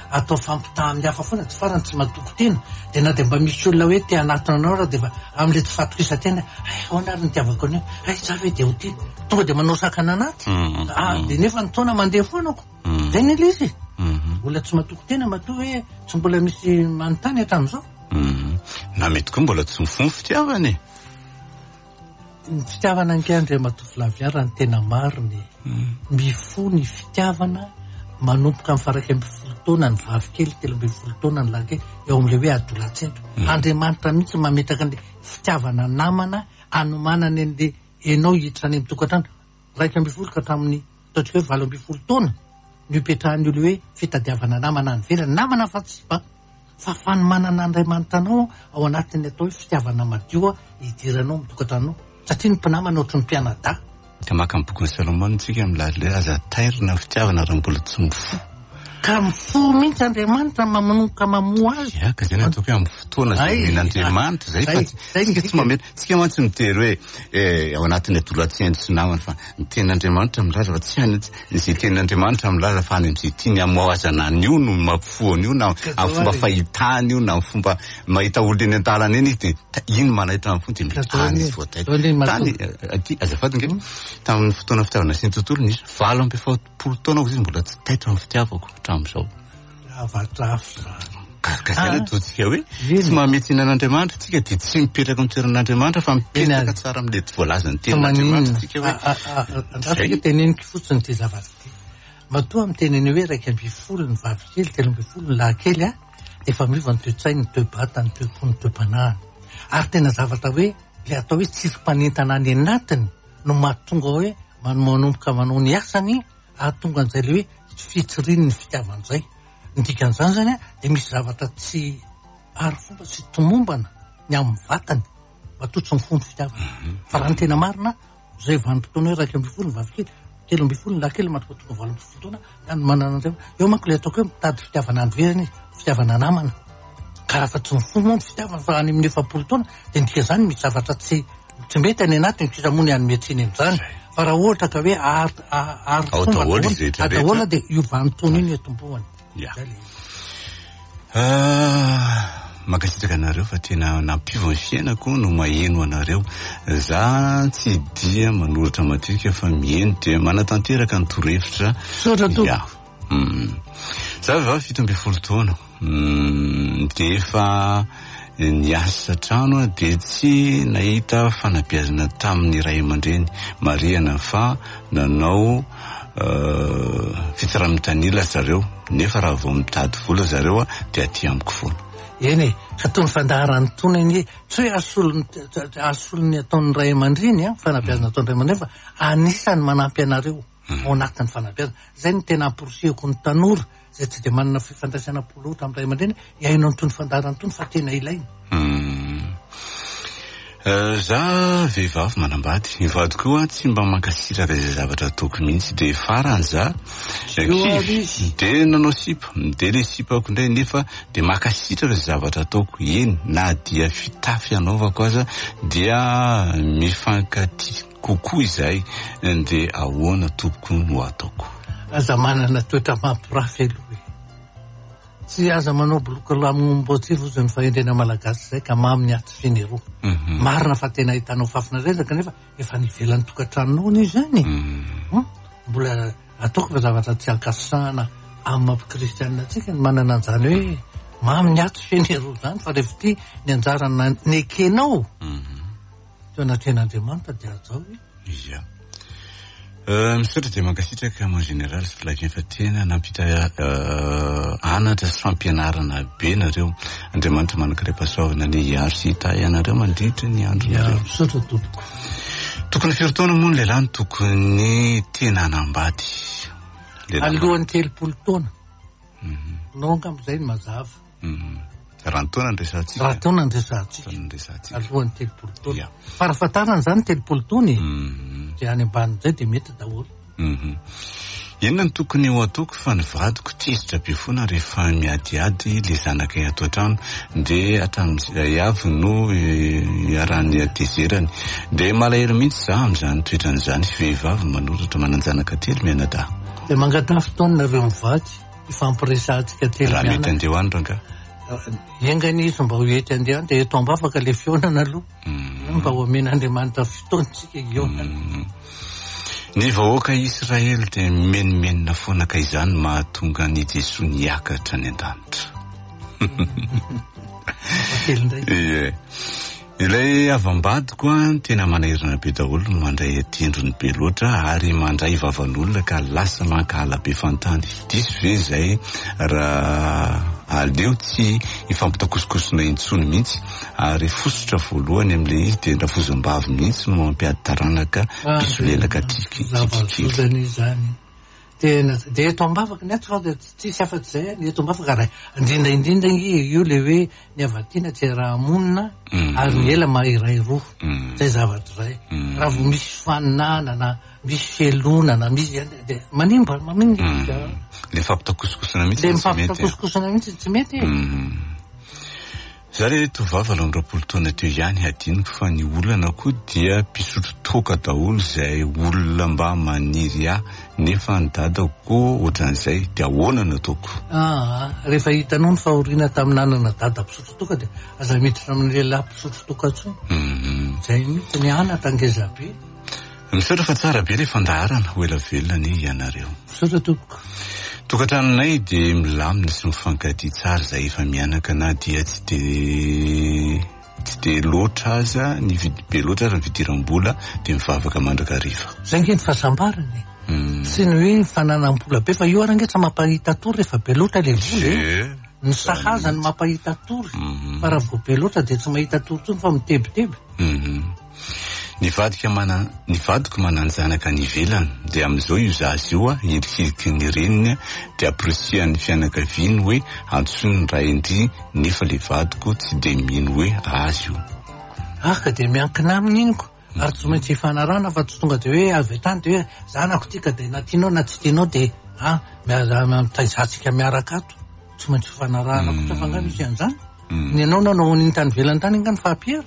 C: atao fampitaha amin'ny hafa foana tsy farany tsy matoko tena de na de mba misy olona hoe te anatona anao raha de fa am'le tsy fatokisa-tena ahoana ary nitiavako anio za ve de ho ty tonga de manao sakana anaty de nefa ny taona mandeha foanako zay ny le izy olona tsy matoko tena matoa hoe tsy mbola misy manontany hatramin'izao
B: na mety koa mbola tsy mifono fitiavany
C: ny fitiavana ankeandre matofilaviara ny tena mariny mifo ny fitiavana manompoka amin'ny faraky amby folo taona ny vavikely 13 taona ny lahy eo amin'le hoe adolatsentro Andriamanitra mihitsy mametraka an'le fitiavana namana anomanany an'le enao hiditra any amin'ny tokantrano 12 ka hatramin'ny ataontsika hoe 12 taona ny ipetrahan'ny olo hoe fitadiavana namana any velany namana fa tsy ba fa fanomanana Andriamanitra anao ao anatin'ny atao hoe fitiavana madio hidiranao amin'ny tokantranonao satria ny mpinamana ohatry ny mpianada
B: ka maka amin'ny bokin'ny Salomona tsika milalile aza tairina fitiavana raha mbola tsy mifo
C: ka mifo mihitsy Andriamanitra mamonoka mamoa azy
B: ka zay natao hoe amin'ny fotoana zay n'Andriamanitra zay fa tsy mamety tsika mantsy mitery hoe ao anatin'ny adolatsentro sy namana fa ny tenin'Andriamanitra milaza fa tsy any izay tenin'Andriamanitra milaza fa any amin'izay tiany amoazana an'io no mampifoany io na amin'ny fomba fahitany io na amin'ny fomba mahita olona eny an-tàlana eny izy de iny manahitra amin'ny fony de mitany izy voatany aty azafady nge tamin'ny fotoana fitiavana sy ny tontolo nisy 20 taona izy mbola tsy taitra amin'ny fitiavako hatramin'izao kasana totsika hoe tsy mahamety hinan'Andriamanitra tsika de tsy mipetraka amin'ny toeran'Andriamanitra fa mipetraka tsara amin'le voalazany tenin'Andriamanitra tsika hoe
C: teneniko fotsiny ty zavatra ty matoa amin'ny teneny hoe 12 ny vavikely 13 ny lahy-kely efa miova ny toe-tsainy ny toe-bata ny toe-po ny toe-panahiny ary tena zavatra hoe le atao hoe tsiri-panentana any anatiny no mahatonga hoe manomboka manao ny asany ahatonga an'izay le hoe fitsiriny ny fitiavan'izay ny dikan'izany zany de misy zavatra tsy ary fomba tsy tomombana ny amin'ny vatany matoa tsy mifono fitiavana fa raha ny tena marina zay vanim-potoana hoe 12 ny vavikely 13 ny lahy-kely matomboka 12 taona any manana an'izay eo manko le ataoko hoe mitady fitiavana androerany fitiavana namana ka raha fa tsy mifono moa ny fitiavana fa any amin'ny 9 taona de ndika zany misy zavatra tsy mety any anatiny sisa moa ny anometsiny amin'izany fa raha ohatra ka hoe atahola de io vanim-potoana iny etombohany
B: makasitraka anareo fa tena nampivo ny fiainako no maheno anareo za tsy dia manoratra matrika fa mieno de manatanteraka ny torohevitra za vehivavy 17 taona de efa niasa trano de tsy nahita fanabeazana tamin'ny ray aman-dreny mariana fa nanao fitsaramin-tanila zareo nefa raha vao mitady vola zareo de aty amiko foana
C: eny ka tony fandaharany tona iny tsy hoe asolony ataon'ny ray aman-dreny fanabeazana ataon'ny ray aman-dreny fa anisany manampy anareo ao anatin'ny fanabeazana zay ny tena amporosihako ny tanora zay tsy de manana fifandraisana polotra amin'ny ray aman-dreny iainao ny tony fandaharany tony fa tena ilaina
B: za vehivavy manambady mivady koa tsy mba mankasitraka izay zavatra ataoko mihitsy de farany za de nanao sipa de le sipako indray nefa de makasitraka izay zavatra ataoko eny na dia fitafy anaovako aza dia mifankaty kokoa izay de ahoana tompoko no ataoko
C: aza manana toetra mampirafy aloha tsy aza manao boloka lamomboatsivo ozy ny fahendrena malagasy zay ka mamy ny aty fineroa marina fa tena hitanao fafinarezaka nefa efa nivelan'ny tokantranonao ny zany mbola ataoko fa zavatra tsy ankasana amin'ny mampikristianina atsika ny manana an'izany hoe mamy ny aty fineroa zany fa rehefa ty ny anjarana nekenao teo anatren'Andriamanitra dia azao
B: ia misaotra de mankasitraka mo général sy filavien fa tena nampita anatra sy fampianarana be nareo Andriamanitra manankiray pasoavana ny hiaro sy hita ianareo mandritra ny andro nareo
C: misaotra tompoko
B: tokony firotaona moa ny lehilahy tokony tena hanambady
C: alohan'ny 30 taona nao angambozay ny mazava
B: raha ny taona nresantsika
C: raha taona nresantsika alohan'ny 30 taona farafatarana zany 30 taona de any ambanin'izay de mety daholo
B: inona ny tokony ho ataoko fa ny vadiko tezitra be foana rehefa miadiady le zanakay ato an-trano de hatramin'izay avy no iarany atezerany de malahelo mihitsy za amin'izany toetran'izany vehivavy manoratra mananjanaka telo mianadahy
C: de mangatafy taona nareo mivady ifampiresantsika telo
B: raha mety andeha andro anga
C: engany izy mba ho ety andeha dia eto ambafaka le fionana aloha mba ho amen'Andriamanitra fotoantsika ionana.
B: Ny vahoaka Israely dia menomenina foana ka izany mahatonga ny Jesoa niakatra any an-danitra. Ilay avambadiko tena manahirana be daholo mandray atindrony be loatra ary mandray vavan'olona ka lasa mankala be fantany. Diso ve zay raha aleo tsy ifampitakosokosona intsony mihitsy ary fosotra voalohany amin'ilay izy dia rafozam-bavy mihitsy no mampiady taranaka pisolelaka
C: tikikely izany. Tena dia eto ambafaka ny ato fa tsisy afa-tsy zay ny eto ambafaka raha indrindra io le hoe ny avatiana tsy raha monina ary ny ela mahiray roa zay zavatra zay raha vo misy faninana misy felonana misy dia manimba
B: le fampitakosokosona
C: mihitsy tsy mety
B: za le tovavy 20 taona teo ihany adiniko fa ny olana koa dia mpisotro toka daholo izay olona mba maniry nefa ny dadako koa ohatran'izay dia ahoana no ataoko?
C: Rehefa hitanao ny fahoriana tamin'anana dada mpisotro toka dia aza miditra amin'ny lehilahy mpisotro toka tsony zay mihitsy ny anatra angeza be.
B: Misaotra fa tsara be ilay fandaharana ho ela velona ny ianareo.
C: Misaotra tompoko.
B: Tokantranonay dia milamina sy mifankatia tsara izay efa mianaka na dia tsy dia loatra aza ny be loatra aza ny fidiram-bola dia mivavaka mandrakariva.
C: Zay nge ny fahasambarany. Sy ny hoe fananam-bola be fa io arangetsa mampahita tory rehefa be loatra le vola. Ny sahaza ny mampahita tory fa raha vao be loatra dia tsy mahita tory tsony fa mitebiteby.
B: Ny vadiko mananjanaka ny ivelany dia amin'izao io zazy io hirikiriky ny reniny dia apresian'ny fianakaviany hoe antsoiny ny ray indry nefa le vadiko tsy dia mino hoe azy io.
C: Ka dia miankina aminy iny ko ary tsy maintsy hifanarana fa tsy tonga dia hoe avy etany dia hoe zanako tika dia na tianao na tsy tianao dia mitaizatsika miaraka ato tsy maintsy hifanarana koa fa ngano izy an'izany ny anao nanao ny tany velany tany ngano fahapiera.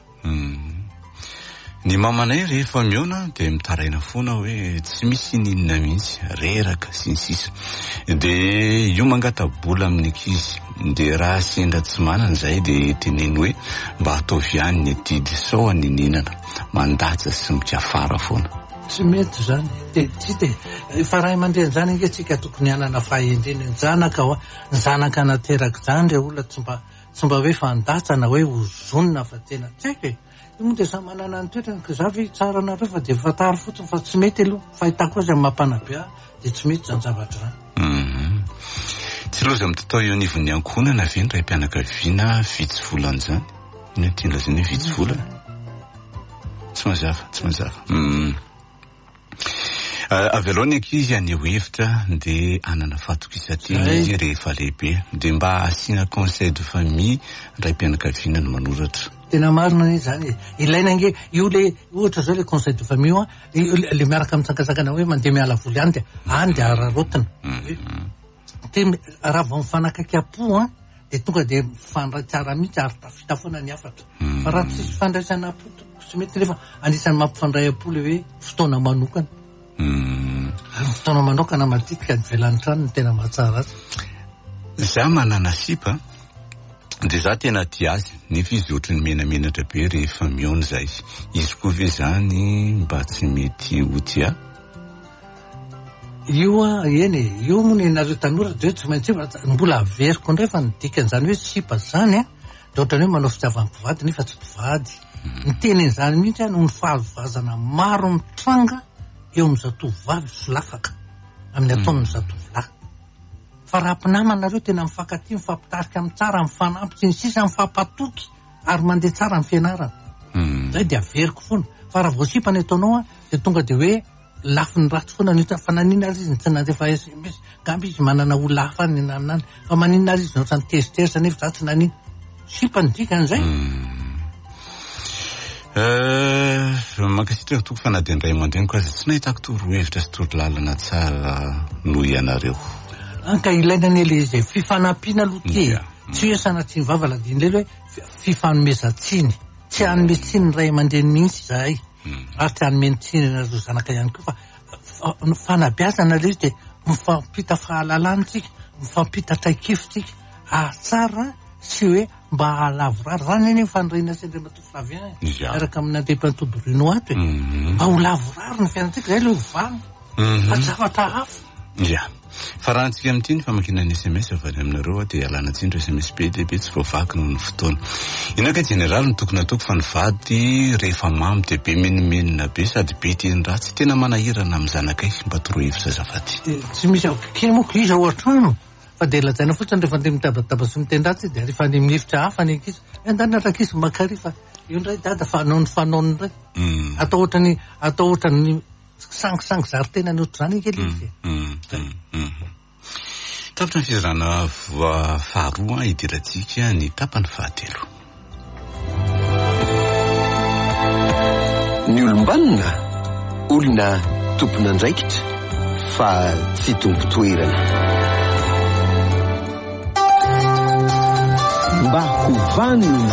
B: Ny mamanay rehefa miona dia mitaraina foana hoe tsy misy ninona mihitsy reraka sy ny sisa dia io mangatabola amin'ny ankizy dia raha sendra tsy manana izay dia teneny hoe mba ataovy ihany ny adidy sao ny ninana mandatsa sy mikiafara foana.
C: Tsy mety zany dia fa raha mandeha zany nge tsika tokony hanana fahendreny ny zanaka ny zanaka nateraka zany re olona tsy mba hoe fandatsana hoe hozonina fa tena tsy haiko io dia sa manana ny toetrany ka zavy tsara nareo fa dia fatary fotsiny fa tsy mety aloha fahitako azy amin'ny mampanabe dia tsy mety zany zavatra zany.
B: Tsy loza mitatao eo anivon'ny ankonana ve ny ray mpianakaviana vitsy volana zany? Ino tiany lazany hoe vitsy volana? Tsy mazava. Avy aloha ny ankizy aneho hevitra dia anana fatokisatena izy rehefa lehibe dia mba asiana conseil de famille ray mpianakaviana no manoratra.
C: Tena marina ny zany ilaina nge io le ohatra zao le conseil de famille le miaraka mitsakasakana hoe mandeha miala voly any dia ararotina raha vao mifanakaiky-po dia tonga dia mifandray tsara mihitsy ary tafita foana ny afatra fa raha tsisy fandraisana po tsy mety rehefa anisan'ny mampifandray apo le hoe fotoana manokana. Fotoana manokana matetika ny velan'ny trano ny tena mahatsara azy.
B: Za manana sipa dia za tena tia azy nefa izy ohatrany menamenatra be rehefa miona zay izy koa ve zany mba tsy mety ho tia?
C: Io io moa ny nareo tanora dia tsy maintsy mbola averiko ndray fa ny dikan'izany hoe sipa zany dia ohatrany hoe manao fitiavam-pivady nefa tsy mpivady ny tenin'izany mihitsy no ny fahavazana maro mitranga eo amin'ny zatovovavy solafaka amin'ny ataon'ny zatovolahy fa raha mpinamanareo tena mifankatia mifampitarika amin'ny tsara mifanampy sy ny sisa mifampatoky ary mandeha tsara amin'ny fianarana zay dia averiko foana fa raha voasipa ny ataonao dia tonga dia hoe lafy ny ratsy foana fa nanina azy izy tsy nandefa SMS gamby izy manana olona hafa ny naminany fa manina azy izy noatra ny testerisa nefa za tsy nanina sipa ny dikan'izay.
B: Mankasitraka toko fa na dia ndray mandeniko azy tsy nahitako torohevitra sy torolalana tsara noho ianareo.
C: Ka ilaina ny le izay fifanampiana aloha ty tsy hoe sanatsiny vavaladiny lelo hoe fifanomezantsiny tsy hanometsiny ray aman-dreny mihitsy zahay ary tsy hanometsiny zanaka ihany koa fa fanabeazana le izy dia mifampita fahalalana tsika mifampitatraikefitsika tsara sy hoe mba halavorary zany eny fanirina sendra mato Flavien araka amin'ny andepantody Renoato mba ho lavorary ny fiainatsika zay le vano fa zavatra hafa
B: fa raha antsika amin'ity ny famakinana SMS avy aminareo dia alana tsindro SMS be dia be tsy voavaky noho ny fotoana inaka generaly ny tokony ataoko fa ny vady rehefa mamy dia be menimenina be sady be teny raha tsy tena manahirana amin'ny zanakay mba torohevitra zazavady
C: tsy misy kely moa iza ohatrano fa dia lazaina fotsiny rehefa andeha mitabataba sy mitendratsy dia rehefa andeha minefitra hafa ny ankizy andana rakisy makary fa io ndray dada fanao ny fanaony ndray atao ohatrany sangisangy zaritena ny ohatr' zany kely izy
B: tapitra ny fizarana faharoa hidirantsika ny tapany fahatelo
A: ny olombanina olona tompona andraikitra fa tsy tompo toerana mba ho vanina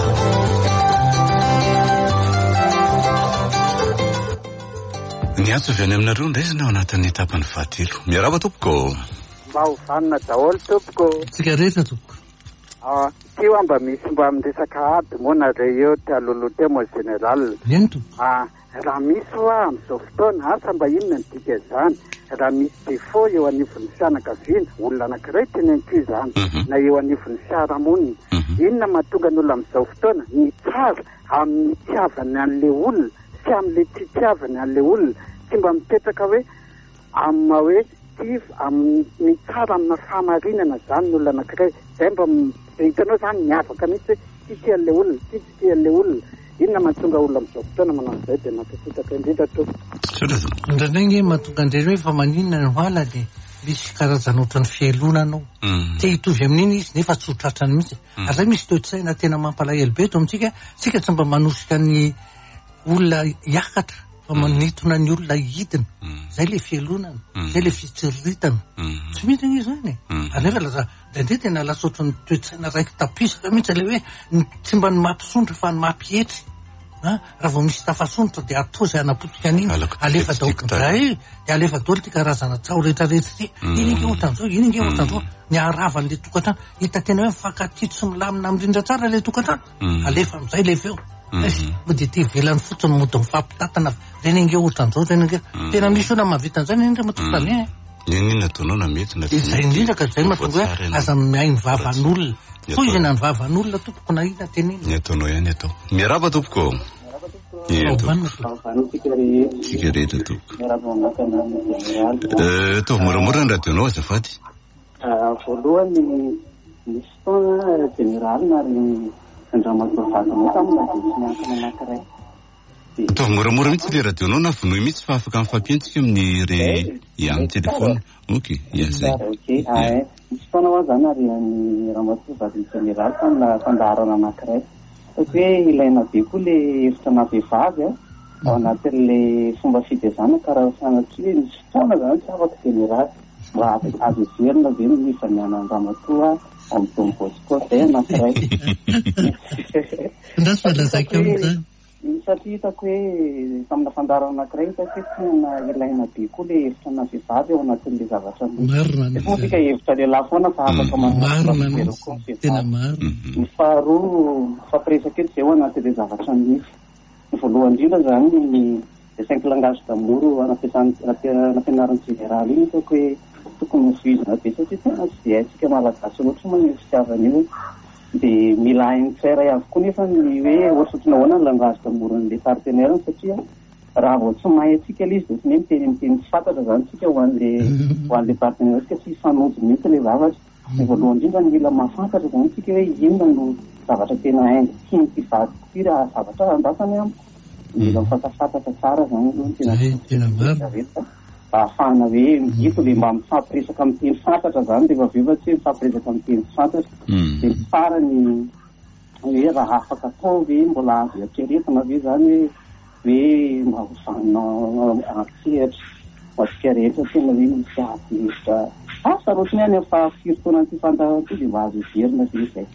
B: ny atso avy any aminareo ndraisana ao anatin'ny tapany fahatelo miaraba tompoko
D: mba ho vanina daholo tompoko
C: tsika rehetra tompoko
D: tio mba misy mba miresaka ady moana re eo tialolote mo general
C: eny tompoko
D: raha misy hoa amin'izao fotoana asa mba inona ny dika zany raha misy defo eo anivon'ny fianakaviana olona anankiray teny anky zany na eo anivon'ny fiarahamonina inona mahatonga ny olona amin'izao fotoana ny tsara amin'ny tiavany an'le olona sy amin'le tsy tiavany an'le olona tsy mba mipetraka hoe amin'ny hoe amin'ny tsara amina fahamarinana zany ny olona anankiray zay mba hitanao zany miavaka mihitsy hoe tsy tian'le olona tsy tian'le olona inona mahatonga olona amin'izao fotoana manao izay dia mampifitaka indrindra to
C: indraindray mahatonga andreny hoe fa maninona ny hoala dia misy karazana ohatran'ny fielonanao te hitovy amin'iny izy nefa tsy ho tratrany mihitsy ary zay misy toe-tsaina tena mampalahelo be to amintsika sika tsy mba manosika ny olona hiakatra fa manitona ny olona hidina zay le fielonana zay le fitsiriritana tsy mitiny izy zany anefa laza ndraindray tena lasa ohatran'ny toe-tsaina raiky tapisaka mihitsy le hoe tsy mba ny mampisondra fa ny mampihetry raha vao misy tafasondrotra dia atao zay anapotika an'iny alefa daokindray dia alefa daolo ty karazana tsao rehetrarehetra ty inenge ohatran'izao inenge ohatran'izao ny aravan'le tokantrano hita tena hoe mifankatito sy milamina mirindra tsara le tokantrano alefa am'izay lefa eo dia ty velany fotsiny mody mifampitatana renenge ohatran'izao renenge tena misy ona mahavita an'izany indra matokany
B: inona ataonao na mety na
C: zay indrindra ka zay mahatonga hoe aza miay ny vavan'olona toy izy na ny vavan'olona tompoko na ina teny iny
B: ny ataonao ihany atao miaraba tompoko tsika rehetra tompoko ataovy moramora ny radionao azafady
D: voalohany misy fotoana generaly ary andramatoavatanao tamina disy miankana anankiray
B: ataovy moramora mihitsy le radionao na vonoy mihitsy fa afaka mifampiantsika amin'ny re amin'ny telefona ok iazay
D: misy fotoana hoa zany ary ny ramatoavaty generaly tamina fandaharana anankiray satria hoe ilaina be koa le hevitra na vehivavy ao anatin'le fomba fitezana ka raha sanatria hoe misy fotoana zany tsy afaka generaly mba azo everina ve ny faniana ny ramatoa amin'ny tombosiko zay anankiray satria hitako hoe tamina fandarana anankiray hitako hoe tena ilaina be koa le hevitra na vehivavy ao anatin'le zavatra moafika hevitra lehilahy foana fa afaka ny faharoa fampiresaka eto zay ao anatin'le zavatra misy ny voalohany indrindra zany le cinq langage d'amour anampianaran'ny generaly iny hitako hoe tokony mofizina be satria tena tsy dia haitsika malagasy loatra moa ny fitiavana io dia mila hainy tsairay avokoa nefa ny hoe ohatrotry nahoana ny langage d'amour n'le partenaire satria raha vao tsy mahay atsika le izy dia tsy miteny tsy fantatra zany tsika ho an'le partenaire tsika tsy fanonjy mihitsy le zavatra ny voalohany indrindra ny mila mahafantatra zany tsika hoe inona no zavatra tena haingo tiany mpivady ty raha zavatra andasany amiko mila mifankafantatra tsara zany aloha tena ahafahana hoe mito le mba mifampiresaka amin'ny teny fantatra zany rehefa aveo fa tsy hoe mifampiresaka amin'ny teny fantatra dia farany hoe raha afaka atao ve mbola azo atreretana ve zany hoe mba ho vanina atsehatra masika rehetra tena hoe misy adyhevitra asa rotriny any fa firotoana ty fantatra ty dia mba azo iverina ve zay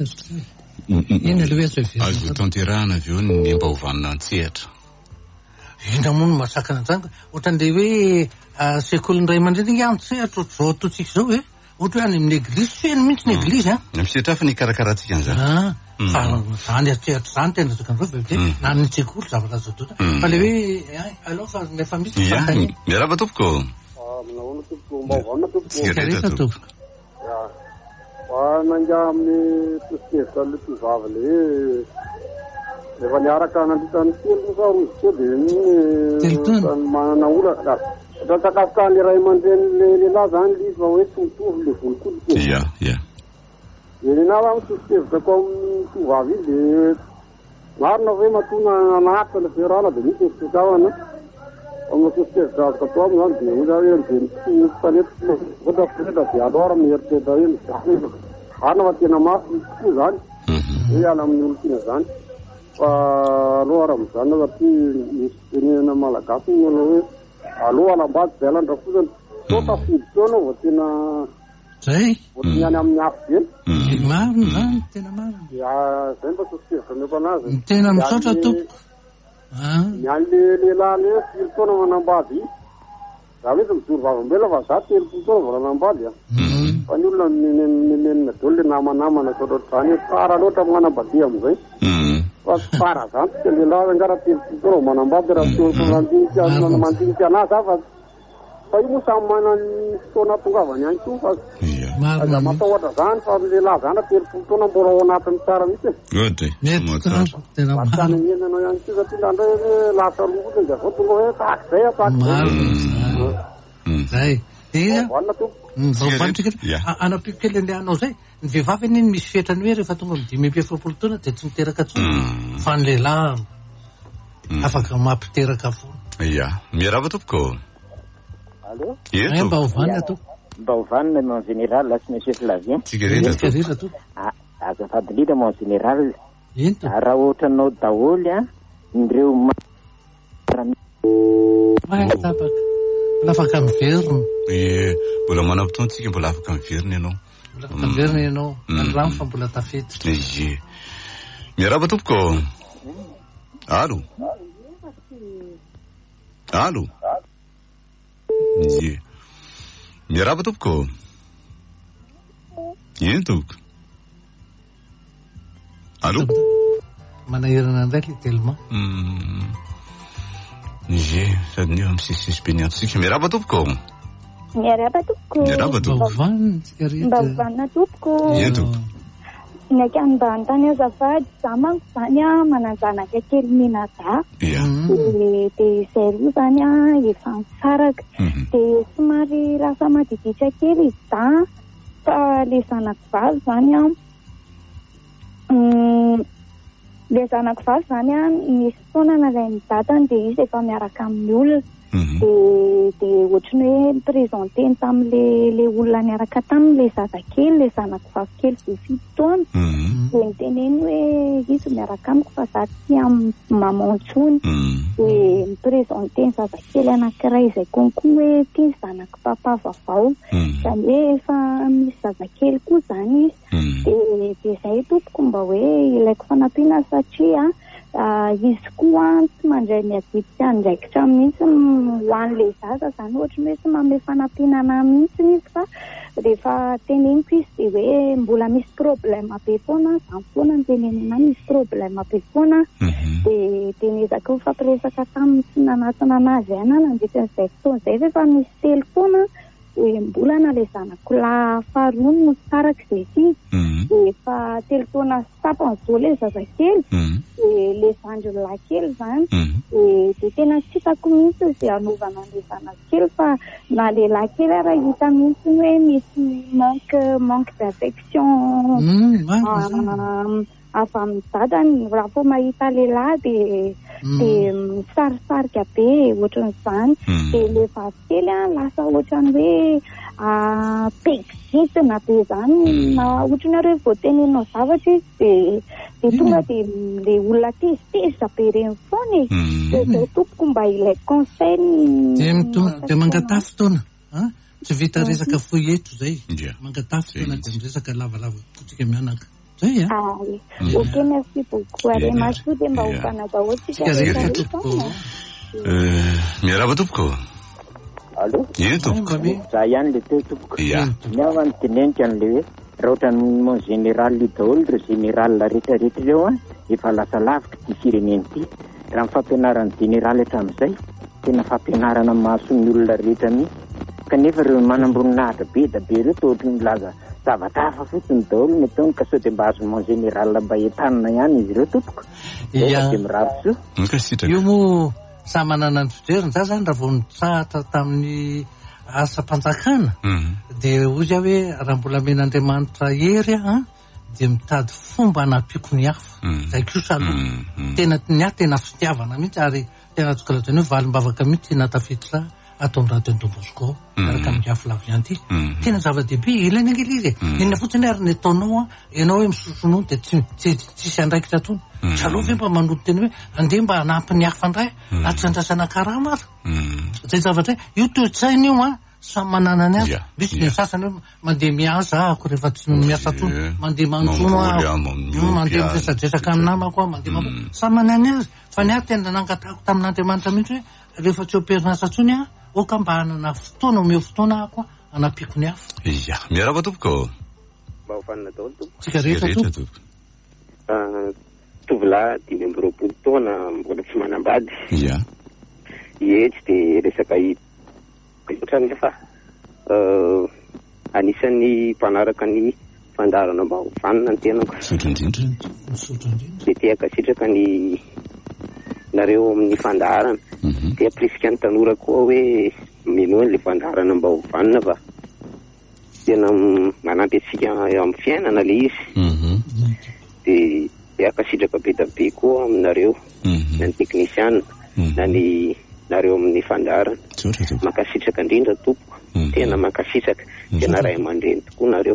B: azo tanterahana aveo ny mba ho vanina antsehatra
C: Inona moa no masakana zany ohatran'ilay hoe sekolin'iray aman-dreny antsy atrotro ataontsika zao hoe ohatra hoe any amin'ny eglizy feno mihitsy ny eglizy
B: misitrafy ny karakaratsika an'izany
C: fa zany atrehatra zany tena zakany zao bebe na ny tsekoly zavatra azo atao fa le hoe alao fa nefa misy fantany
B: miaraba tompoko
E: nahoana tompoko mbaovana tompoko
C: sikareta tompoko
E: nanga amin'ny tositevitra le mpivava le rehefa niaraka nandritany telo sa rozy kely manana ola sakafokany le ray aman-dreny le lehilahy zany le izy fa hoe tovitovy le volokolo
B: ia
E: nenina va mitositevitra ko amin'ny mpivava izy le marina hoe matona anatitra le ferala de misy efikavana amin'ny tositevitra afaka atao aminy zany de oza hoe de tanety ohatra freda de alora mieritretra hoe arina fa tena mafy tokoa zany hoe ala amin'ny olo tina zany fa aloha ara-mizany satria misy tenena malagasy ny anao hoe aloha alambady zay alandrafosany so tafidy teo anao vao tena
C: zay
E: votiny any amin'ny afy zeny
C: marina zany tena marina
E: zay mba tositevitra nefa anazy
C: tena misaotra tompoko
E: ny any lehilahy le filo taona manambady za misy mijoro vavambela fa za telopolo taona vao nanambady fa ny olona menina dolo le namanamana soatrotrazany tsara loatra manambady amizay fa tsara zany tsika lehilahy angara telopolo taona manambady raha teomandinika mandinika anazy fa io moa samy manany fotoana tongavany any ko fa aza matahotra zany fa lehilahy zany telopolo taona mbola ao anatiny tsara mihitsy tany mienanao ihany ko satria nandray hoe lasa lokotra de vo tonga hoe tahak'izay
C: zay
E: valina
C: vaobanitsika anapiko kely andehanao zay ny vehivavy eny misy fetrany hoe rehefa tonga midimy ampiefapolo taona de tsy miteraka tsony fa ny lehilahy afaka mampiteraka foana
B: ia miarava tompoko
C: mba ovanina tompoko
F: mba ovanina mon général sy monsieur Flavien
C: sikareta tompoko
F: azafady lida mon général
C: ento
F: raha ohatranao daholy ndreo
C: tapaka afaka miverina
B: mbola manam-potoantsika mbola afaka miverina ianao
C: afaka miverina ianao andramo fa mbola tafetitra
B: ie miaraba tompoko alo ie miaraba tompoko eny tompoko alo
C: manahirana ndraiky tellement
B: ie sady ny amin'ny sisisy be ny antsika miaraba tompoko
G: miaraba tompoko
C: vanina sikareta
G: mba vanina tompoko
B: eny tompoko
G: Nakan Bantan ya Zafad sama banyak manazanaka kely minata de seruzanya ifan sarak de somary rasa madiditra kely ta fa le zanakivavy zany le zanakivavy zany misy fotoana nalainy ny dadany de izy efa miaraka amin'ny olona de ohatrany hoe miprezenteny tam'le olona niaraka tam'le zazakely le zanakivavy kely vao 7 taona de niteneny hoe izy miaraka amiko fa za tia mamantsony de miprezenteny zazakely anankiray izay konkoa hoe tia zanaka papa vaovao zany hoe efa misy zazakely koa zany izy de zay tompoko mba hoe ilaiko fanampiana satria izy koa tsy mandray miadibika andraikitra mihitsy ho an'le zaza zany ohatra hoe tsy manome fanampianana mihitsy izy fa rehefa teneniko izy de hoe mbola misy problème be foana zany foana ny tenenina misy problème be foana de niezaka ho fampiresaka tamin'ny tsy nanatona anazy ana nandrikan'izay fotoana zay rehefa misy telo foana hoe mbola na le zanako la faharoa no tsaraka izay sy efa telo taona tapany zao le zazakely le zandry lahy zany de tena tsy hitako mihitsy izay anaovana le zanakely fa na le lahy kely raha hita mihitsy hoe misy manque d'affection avy amin'ny dadany raha fo mahita lehilahy de misarisarika be ohatran'izany de le vavykely lasa ohatrany hoe pegizitina be zany na ohatrany hoe vao tenenao zavatra izy de tonga de le olona tezitezitra be reny foana de zay tompoko mba ilay conseil
C: de mangatafy taona tsy vita resaka foietro zay mangatafy taona de miresaka lavalava kotsika mianaka zay
G: ok merci beaucoup ary maso de mba hofana daholo tsika
B: Miarahaba tompoko.
F: Allo?
B: Ie tompoko.
F: Za ihany le teo tompoko.
B: Ia.
F: Miava ny tenenitra an'le hoe raha ohatra ny mon général daholo ireo général rehetrarehetra ireo efa lasa lavitra ty fireneny ity. Raha ny fampianaran'ny général hatramin'izay tena fampianarana maso ny olona rehetra mihitsy. Kanefa ireo manamboninahitra be da be ireo toa ohatry ny laza zavatra hafa fotsiny daholo ny ataony ka sao dia mba azo mon général mba entanina ihany izy ireo tompoko. Dia miravoso.
C: Io moa sa manana ny fijeriny za zany raha vao nitsahatra tamin'ny asa-panjakana dia ozy aho hoe raha mbola men'Andriamanitra hery dia mitady fomba hanapiako ny hafa zay kosa aloha tena ny ahy tena fitiavana mihitsy ary tena tokalatrany hoe valim-bavaka mihitsy natafiditra ato amin'ny radio Don Bosco araka amin'ny afo laviany ity tena zava-dehibe ilaina angely izy inona fotsiny ary ny ataonao ianao hoe misosonono dia tsisy andraikitra tony tsy aloha ve mba manoto tena hoe andeha mba hanampy ny hafa indray atsandrasana karamara zay zavatra io toe-tsaina io samy manana ny azy misy ny sasany hoe mandeha miasa ako rehefa tsy miasa tony mandeha manontsono mandeha miresadresaka amin'ny namako mandeha samy manana azy fa ny ahy tena nangatahako tamin'Andriamanitra mihitsy hoe rehefa tsy omperinasa tsony oka mba hanana fotoana omeo fotoana ako hanapiako ny hafa.
B: Ia, miarahaba tompoko.
E: Mba ho fanina daholo tompoko.
C: Tsika rehetra tompoko.
F: Tovolahy 5 taona mbola tsy manambady.
B: Ia.
F: Tsy dia resaka ohatrany efa anisan'ny mpanaraka ny fandarana mba ho fanina ny tenako. Dia tehaka sitraka ny nareo amin'ny fandarana dia prisika ny tanora koa hoe mino an'ilay fandarana mba ho vanina fa tena manampy antsika amin'ny fiainana le izy dia tehakasitraka be da be koa aminareo na ny teknisiana na ny nareo amin'ny fandarana makasitraka indrindra tompoko tena makasitraka tena ray aman-dreny tokoa nareo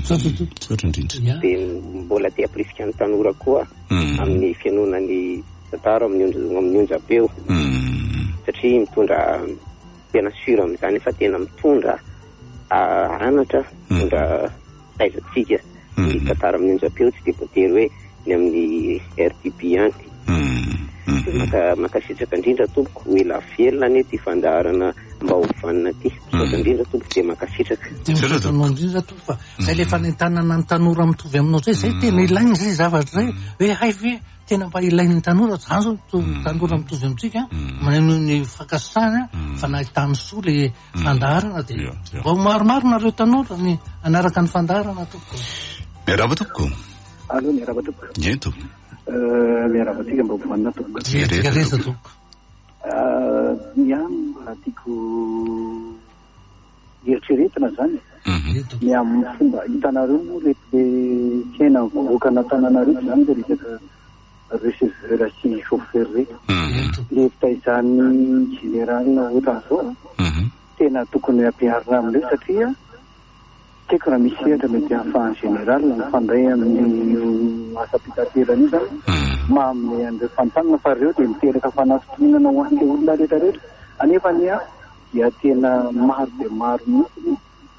F: dia mbola tia prisika ny tanora koa amin'ny fianonany tantara amin'ny onjam-peo satria mitondra tena sura amin'izany efa tena mitondra anatra mitondra fahaizatsika ny tantara amin'ny onjam-peo tsy dia voatery hoe ny amin'ny RTP ihany makasitraka indrindra tompoko hoe lafielina anie ty fandarana mba ho vanina ty sotra indrindra tompoko dia makasitraka
C: indrindra tompoko fa zay lefa nentanana ny tanora mitovy aminao zay tena ilainy zay zavatra zay hoe hay ve tena mba ilainy tanora zany zao tanora mitovy amintsika maneno ny fakasana fa nahitany soa le fandarana dia mba maromaro nareo tanora ny anaraka ny fandarana tompoko.
B: Miarahaba tompoko.
D: Allo, miarahaba tompoko.
B: Ie tompoko.
D: Miarahaba tsika mba ho vanina tompoko.
C: Tsika rehetra tompoko.
D: Ny any mbola tiako eritreretina zany ny amin'ny fomba hitanareo moa le tena mivoaka natananareo zany dia resaka receveur sy chauffeur rehetra le fitaizany général ohatra zao tena tokony ampiharina amin'ireo satria tiako raha misy sehatra mety hahafahan'ny général mifandray amin'ny asa-pitaterana io zany manome an'ireo fantanana fa ireo dia miteraka fanasitonana ho an'ilay olona rehetrarehetra anefa ny ahy dia tena maro dia maro mihitsy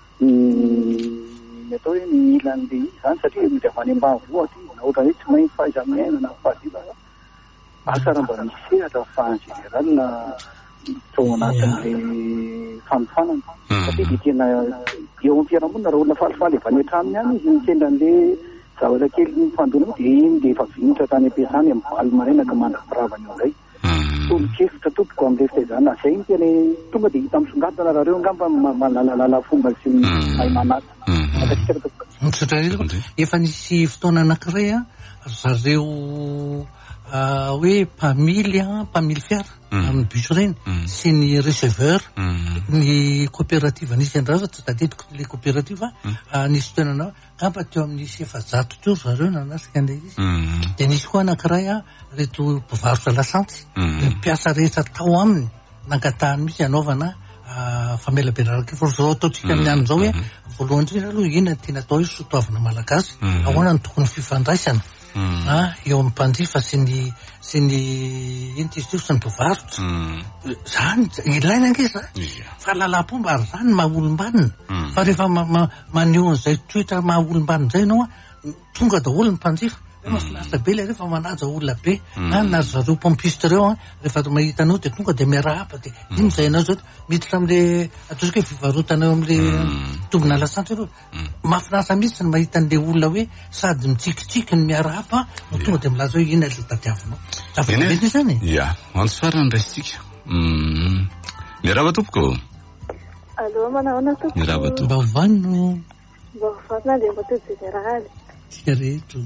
D: ny atao hoe mila an'le izy zany satria mety avy any ambanivohitra na ohatra hoe tsy mahay fahaiza-miaina na fahadiva asa raha mba misy sehatra ahafahan'ny général tao anatin'le fanofanana satria dia tena eo amin'ny fiarahamonina raha olona falifaly efa ny antranony ihany izy mitendra an'le zavatra kely mifandona dia iny dia efa vinitra tany ampiasany amin'ny valo marainaka mandra-piravany ao izay tolo-kefitra tompoko amin'ilay fitaizana zay ny tena tonga dia hita misongadina raha reo angamba malalala fomba sy mahay manata makasitraka tompoko.
C: Misaotra efa nisy fotoana anankiray zareo hoe mpamily fiara amin'ny bus reny sy ny receveur ny coopérative nisy andraza tsy tadidiko le coopérative nisy toenana gamba teo amin'nisy 700 teo zareo nanasika an'ilay izy dia nisy koa anankiray reto mpivarotra lasantsy mpiasa rehetra tao aminy nangatahany misy anaovana famelabenaraka fa zao ataotsika amin'ny andro zao hoe voalohany indrindra aloha ina tiana atao hoe sotoavana malagasy ahoana ny tokony fifandraisana eo amin'ny mpanjifa sy ny intisio sy ny mpivarotra zany ilaina angeza fahalalam-pomba ary zany maha-olombanina fa rehefa maneho an'izay toetra maha-olombanina izay ianao tonga daholo ny mpanjifa mahafinaritra be le rehefa manaja olona be na nazo zareo pompiste reo rehefa mahita anao de tonga de miarahaba de ino zay anao zao miditra am'le ataontsika hoe fivarotana eo am'le tombona lasantsy reo mahafinaritra mihitsy ny mahita an'le olona hoe sady mitsikitsiky ny miarahaba no tonga de milaza hoe ina le tadiavinao zavamety zany
B: ia antso farany raisitsika miarahaba tompoko
H: allo manahona tompoko
B: miarahaba tompo
C: baovanino
H: baovanina de mboto général
C: tika rehetra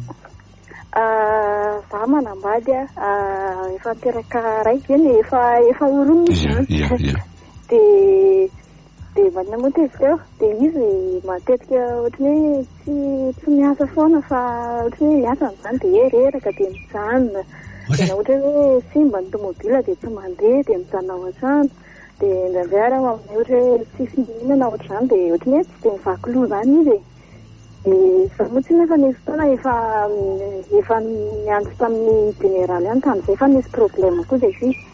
H: za manambady efa teraka raiky eny efa oronina de manina moa tezika de izy matetika ohatry hoe tsy miasa foana fa ohatry hoe miasa n'izany de hereraka de mijanona tena ohatra hoe simba ny tomobila de tsy mandeha de mijanona ao an-trano de ndraindray ara aminay ohatra hoe tsisy mihinana ohatr'izany de ohatry hoe tsy de mivaky loha zany izy za moa tsy nefa nisy fotoana efa niandry tamin'ny général ihany tamin'izay fa nisy problème koa zay izy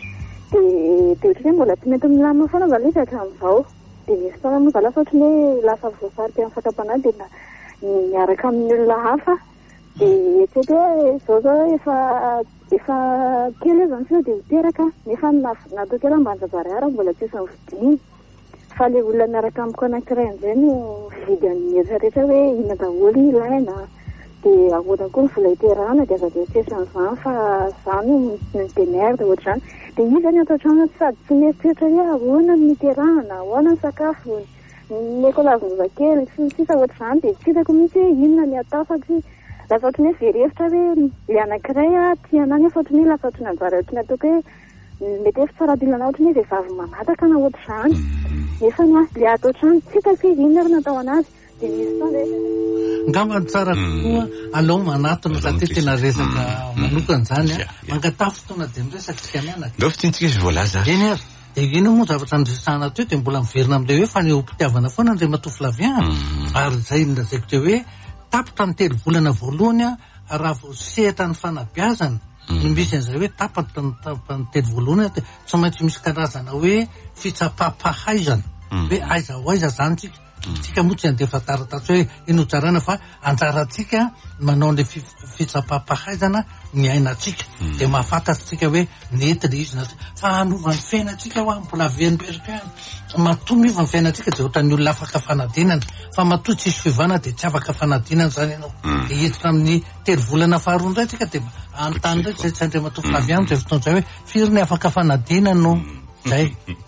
H: de ohatry hoe mbola tsy mety milamina foana valika hatramin'izao de misy fotoana moa zalafa ohatry hoe lasa voasarika amin'ny fakampanahy de miaraka amin'ny olona hafa de etsety hoe zao zao efa kely zany sila de miteraka nefa natao kely ambanjabary ara mbola tsisy mividiny fa le olona miaraka amiko anankiray am'izay no vidy amin'ny eritreretra hoe ina daholo ny ilaina de ahoana koa ny vola iterahana de aza de tsesy an'izany fa zany mitenerde ohatr'izany de izy zany atao trano sady tsy mieritreritra hoe ahoana ny iterahana ahoana ny sakafo ny ekolavin'zakely sy ny sisa ohatr'izany de tsy hitako mihitsy hoe inona ny atao satria lafa ohatry ny hoe verevitra hoe le anankiray tianany fa ohatry ny lafa ohatry ny anjara ohatry ny ataoko hoe mety efa tsara dilana ohatry ny hoe vehivavy manataka na ohatr'izany nefa ny asy le atao trano tsy hitako hoe inona ary natao anazy de misy tonga
C: ngamba tsara kokoa alao manatona satria tena resaka manokana zany mangatafo fotoana de miresaka tsika mianaka
B: ndao fitintsika izy voalaza
C: eny ary de ino moa zavatra andresahana teo de mbola miverina am'le hoe fa neompitiavana foana ndray matoflavian ary zay ndazaiko teo hoe tapitra ny telo volana voalohany raha vao sehatra ny fanabeazana no misy an'izay hoe tapatra ny telo voalohany tsy maintsy misy karazana hoe fitsapam-pahaizana hoe aiza ho aiza zany tsika moa tsy andefa taratatsy hoe ino tsarana fa anjaratsika manao le fitsapam-pahaizana ny ainatsika de mahafantatsika hoe nety le izy fa anova ny fiainatsika ho mbola venimperika matoa miova ny fiainatsika de ohatran'ny olona afaka fanadinana fa matoa tsisy fivana de tsy afaka fanadinana zany ianao de hiditra amin'ny telo volana faharoa ndray tsika de antany ndray zay tsy andray matoflaviano zay fotoana zay hoe firy ny afaka fanadinana no zay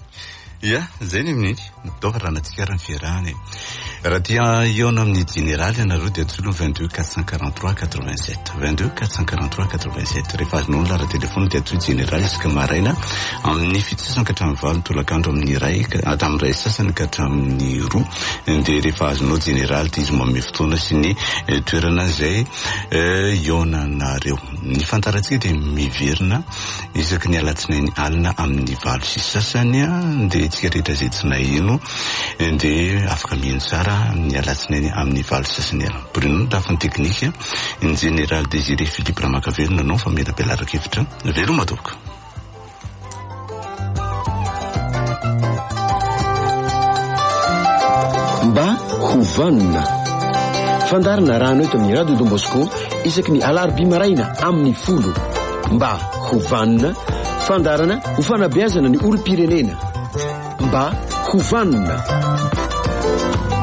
B: ia zay ny amin'iny doko raha natsika raha ny fiarahany raha tia iona amin'ny général ianareo de atsolo 22 443 87 22 443 87 rehefa azonao lara telefony de atsoy général isaka maraina amin'ny fitsasany ka hatramin'ny valo tolakandro amin'ny ray hatramin'ny ray sasany ka hatramin'ny roa de rehefa azonao général de izy manome fotoana sy ny toerana zay ionanareo ny fantarantsika de miverina isaky ny alatsinainy alina amin'ny valo sy sasany de tsika rehetra zay tsy nahino de afaka mihino tsara ny alatsinainy amin'ny valo sasany ela Bruno lafiny teknika ny général Désiré Philippe Ramakavelona nanao fa mela belaraka hevitra velo matoko
A: mba hovanina fandarina rano eto amin'ny radio Don Bosco isaky ny alarobia maraina amin'ny folo mba hovanina fandarana ho fanabeazana ny olom-pirenena mba hovanina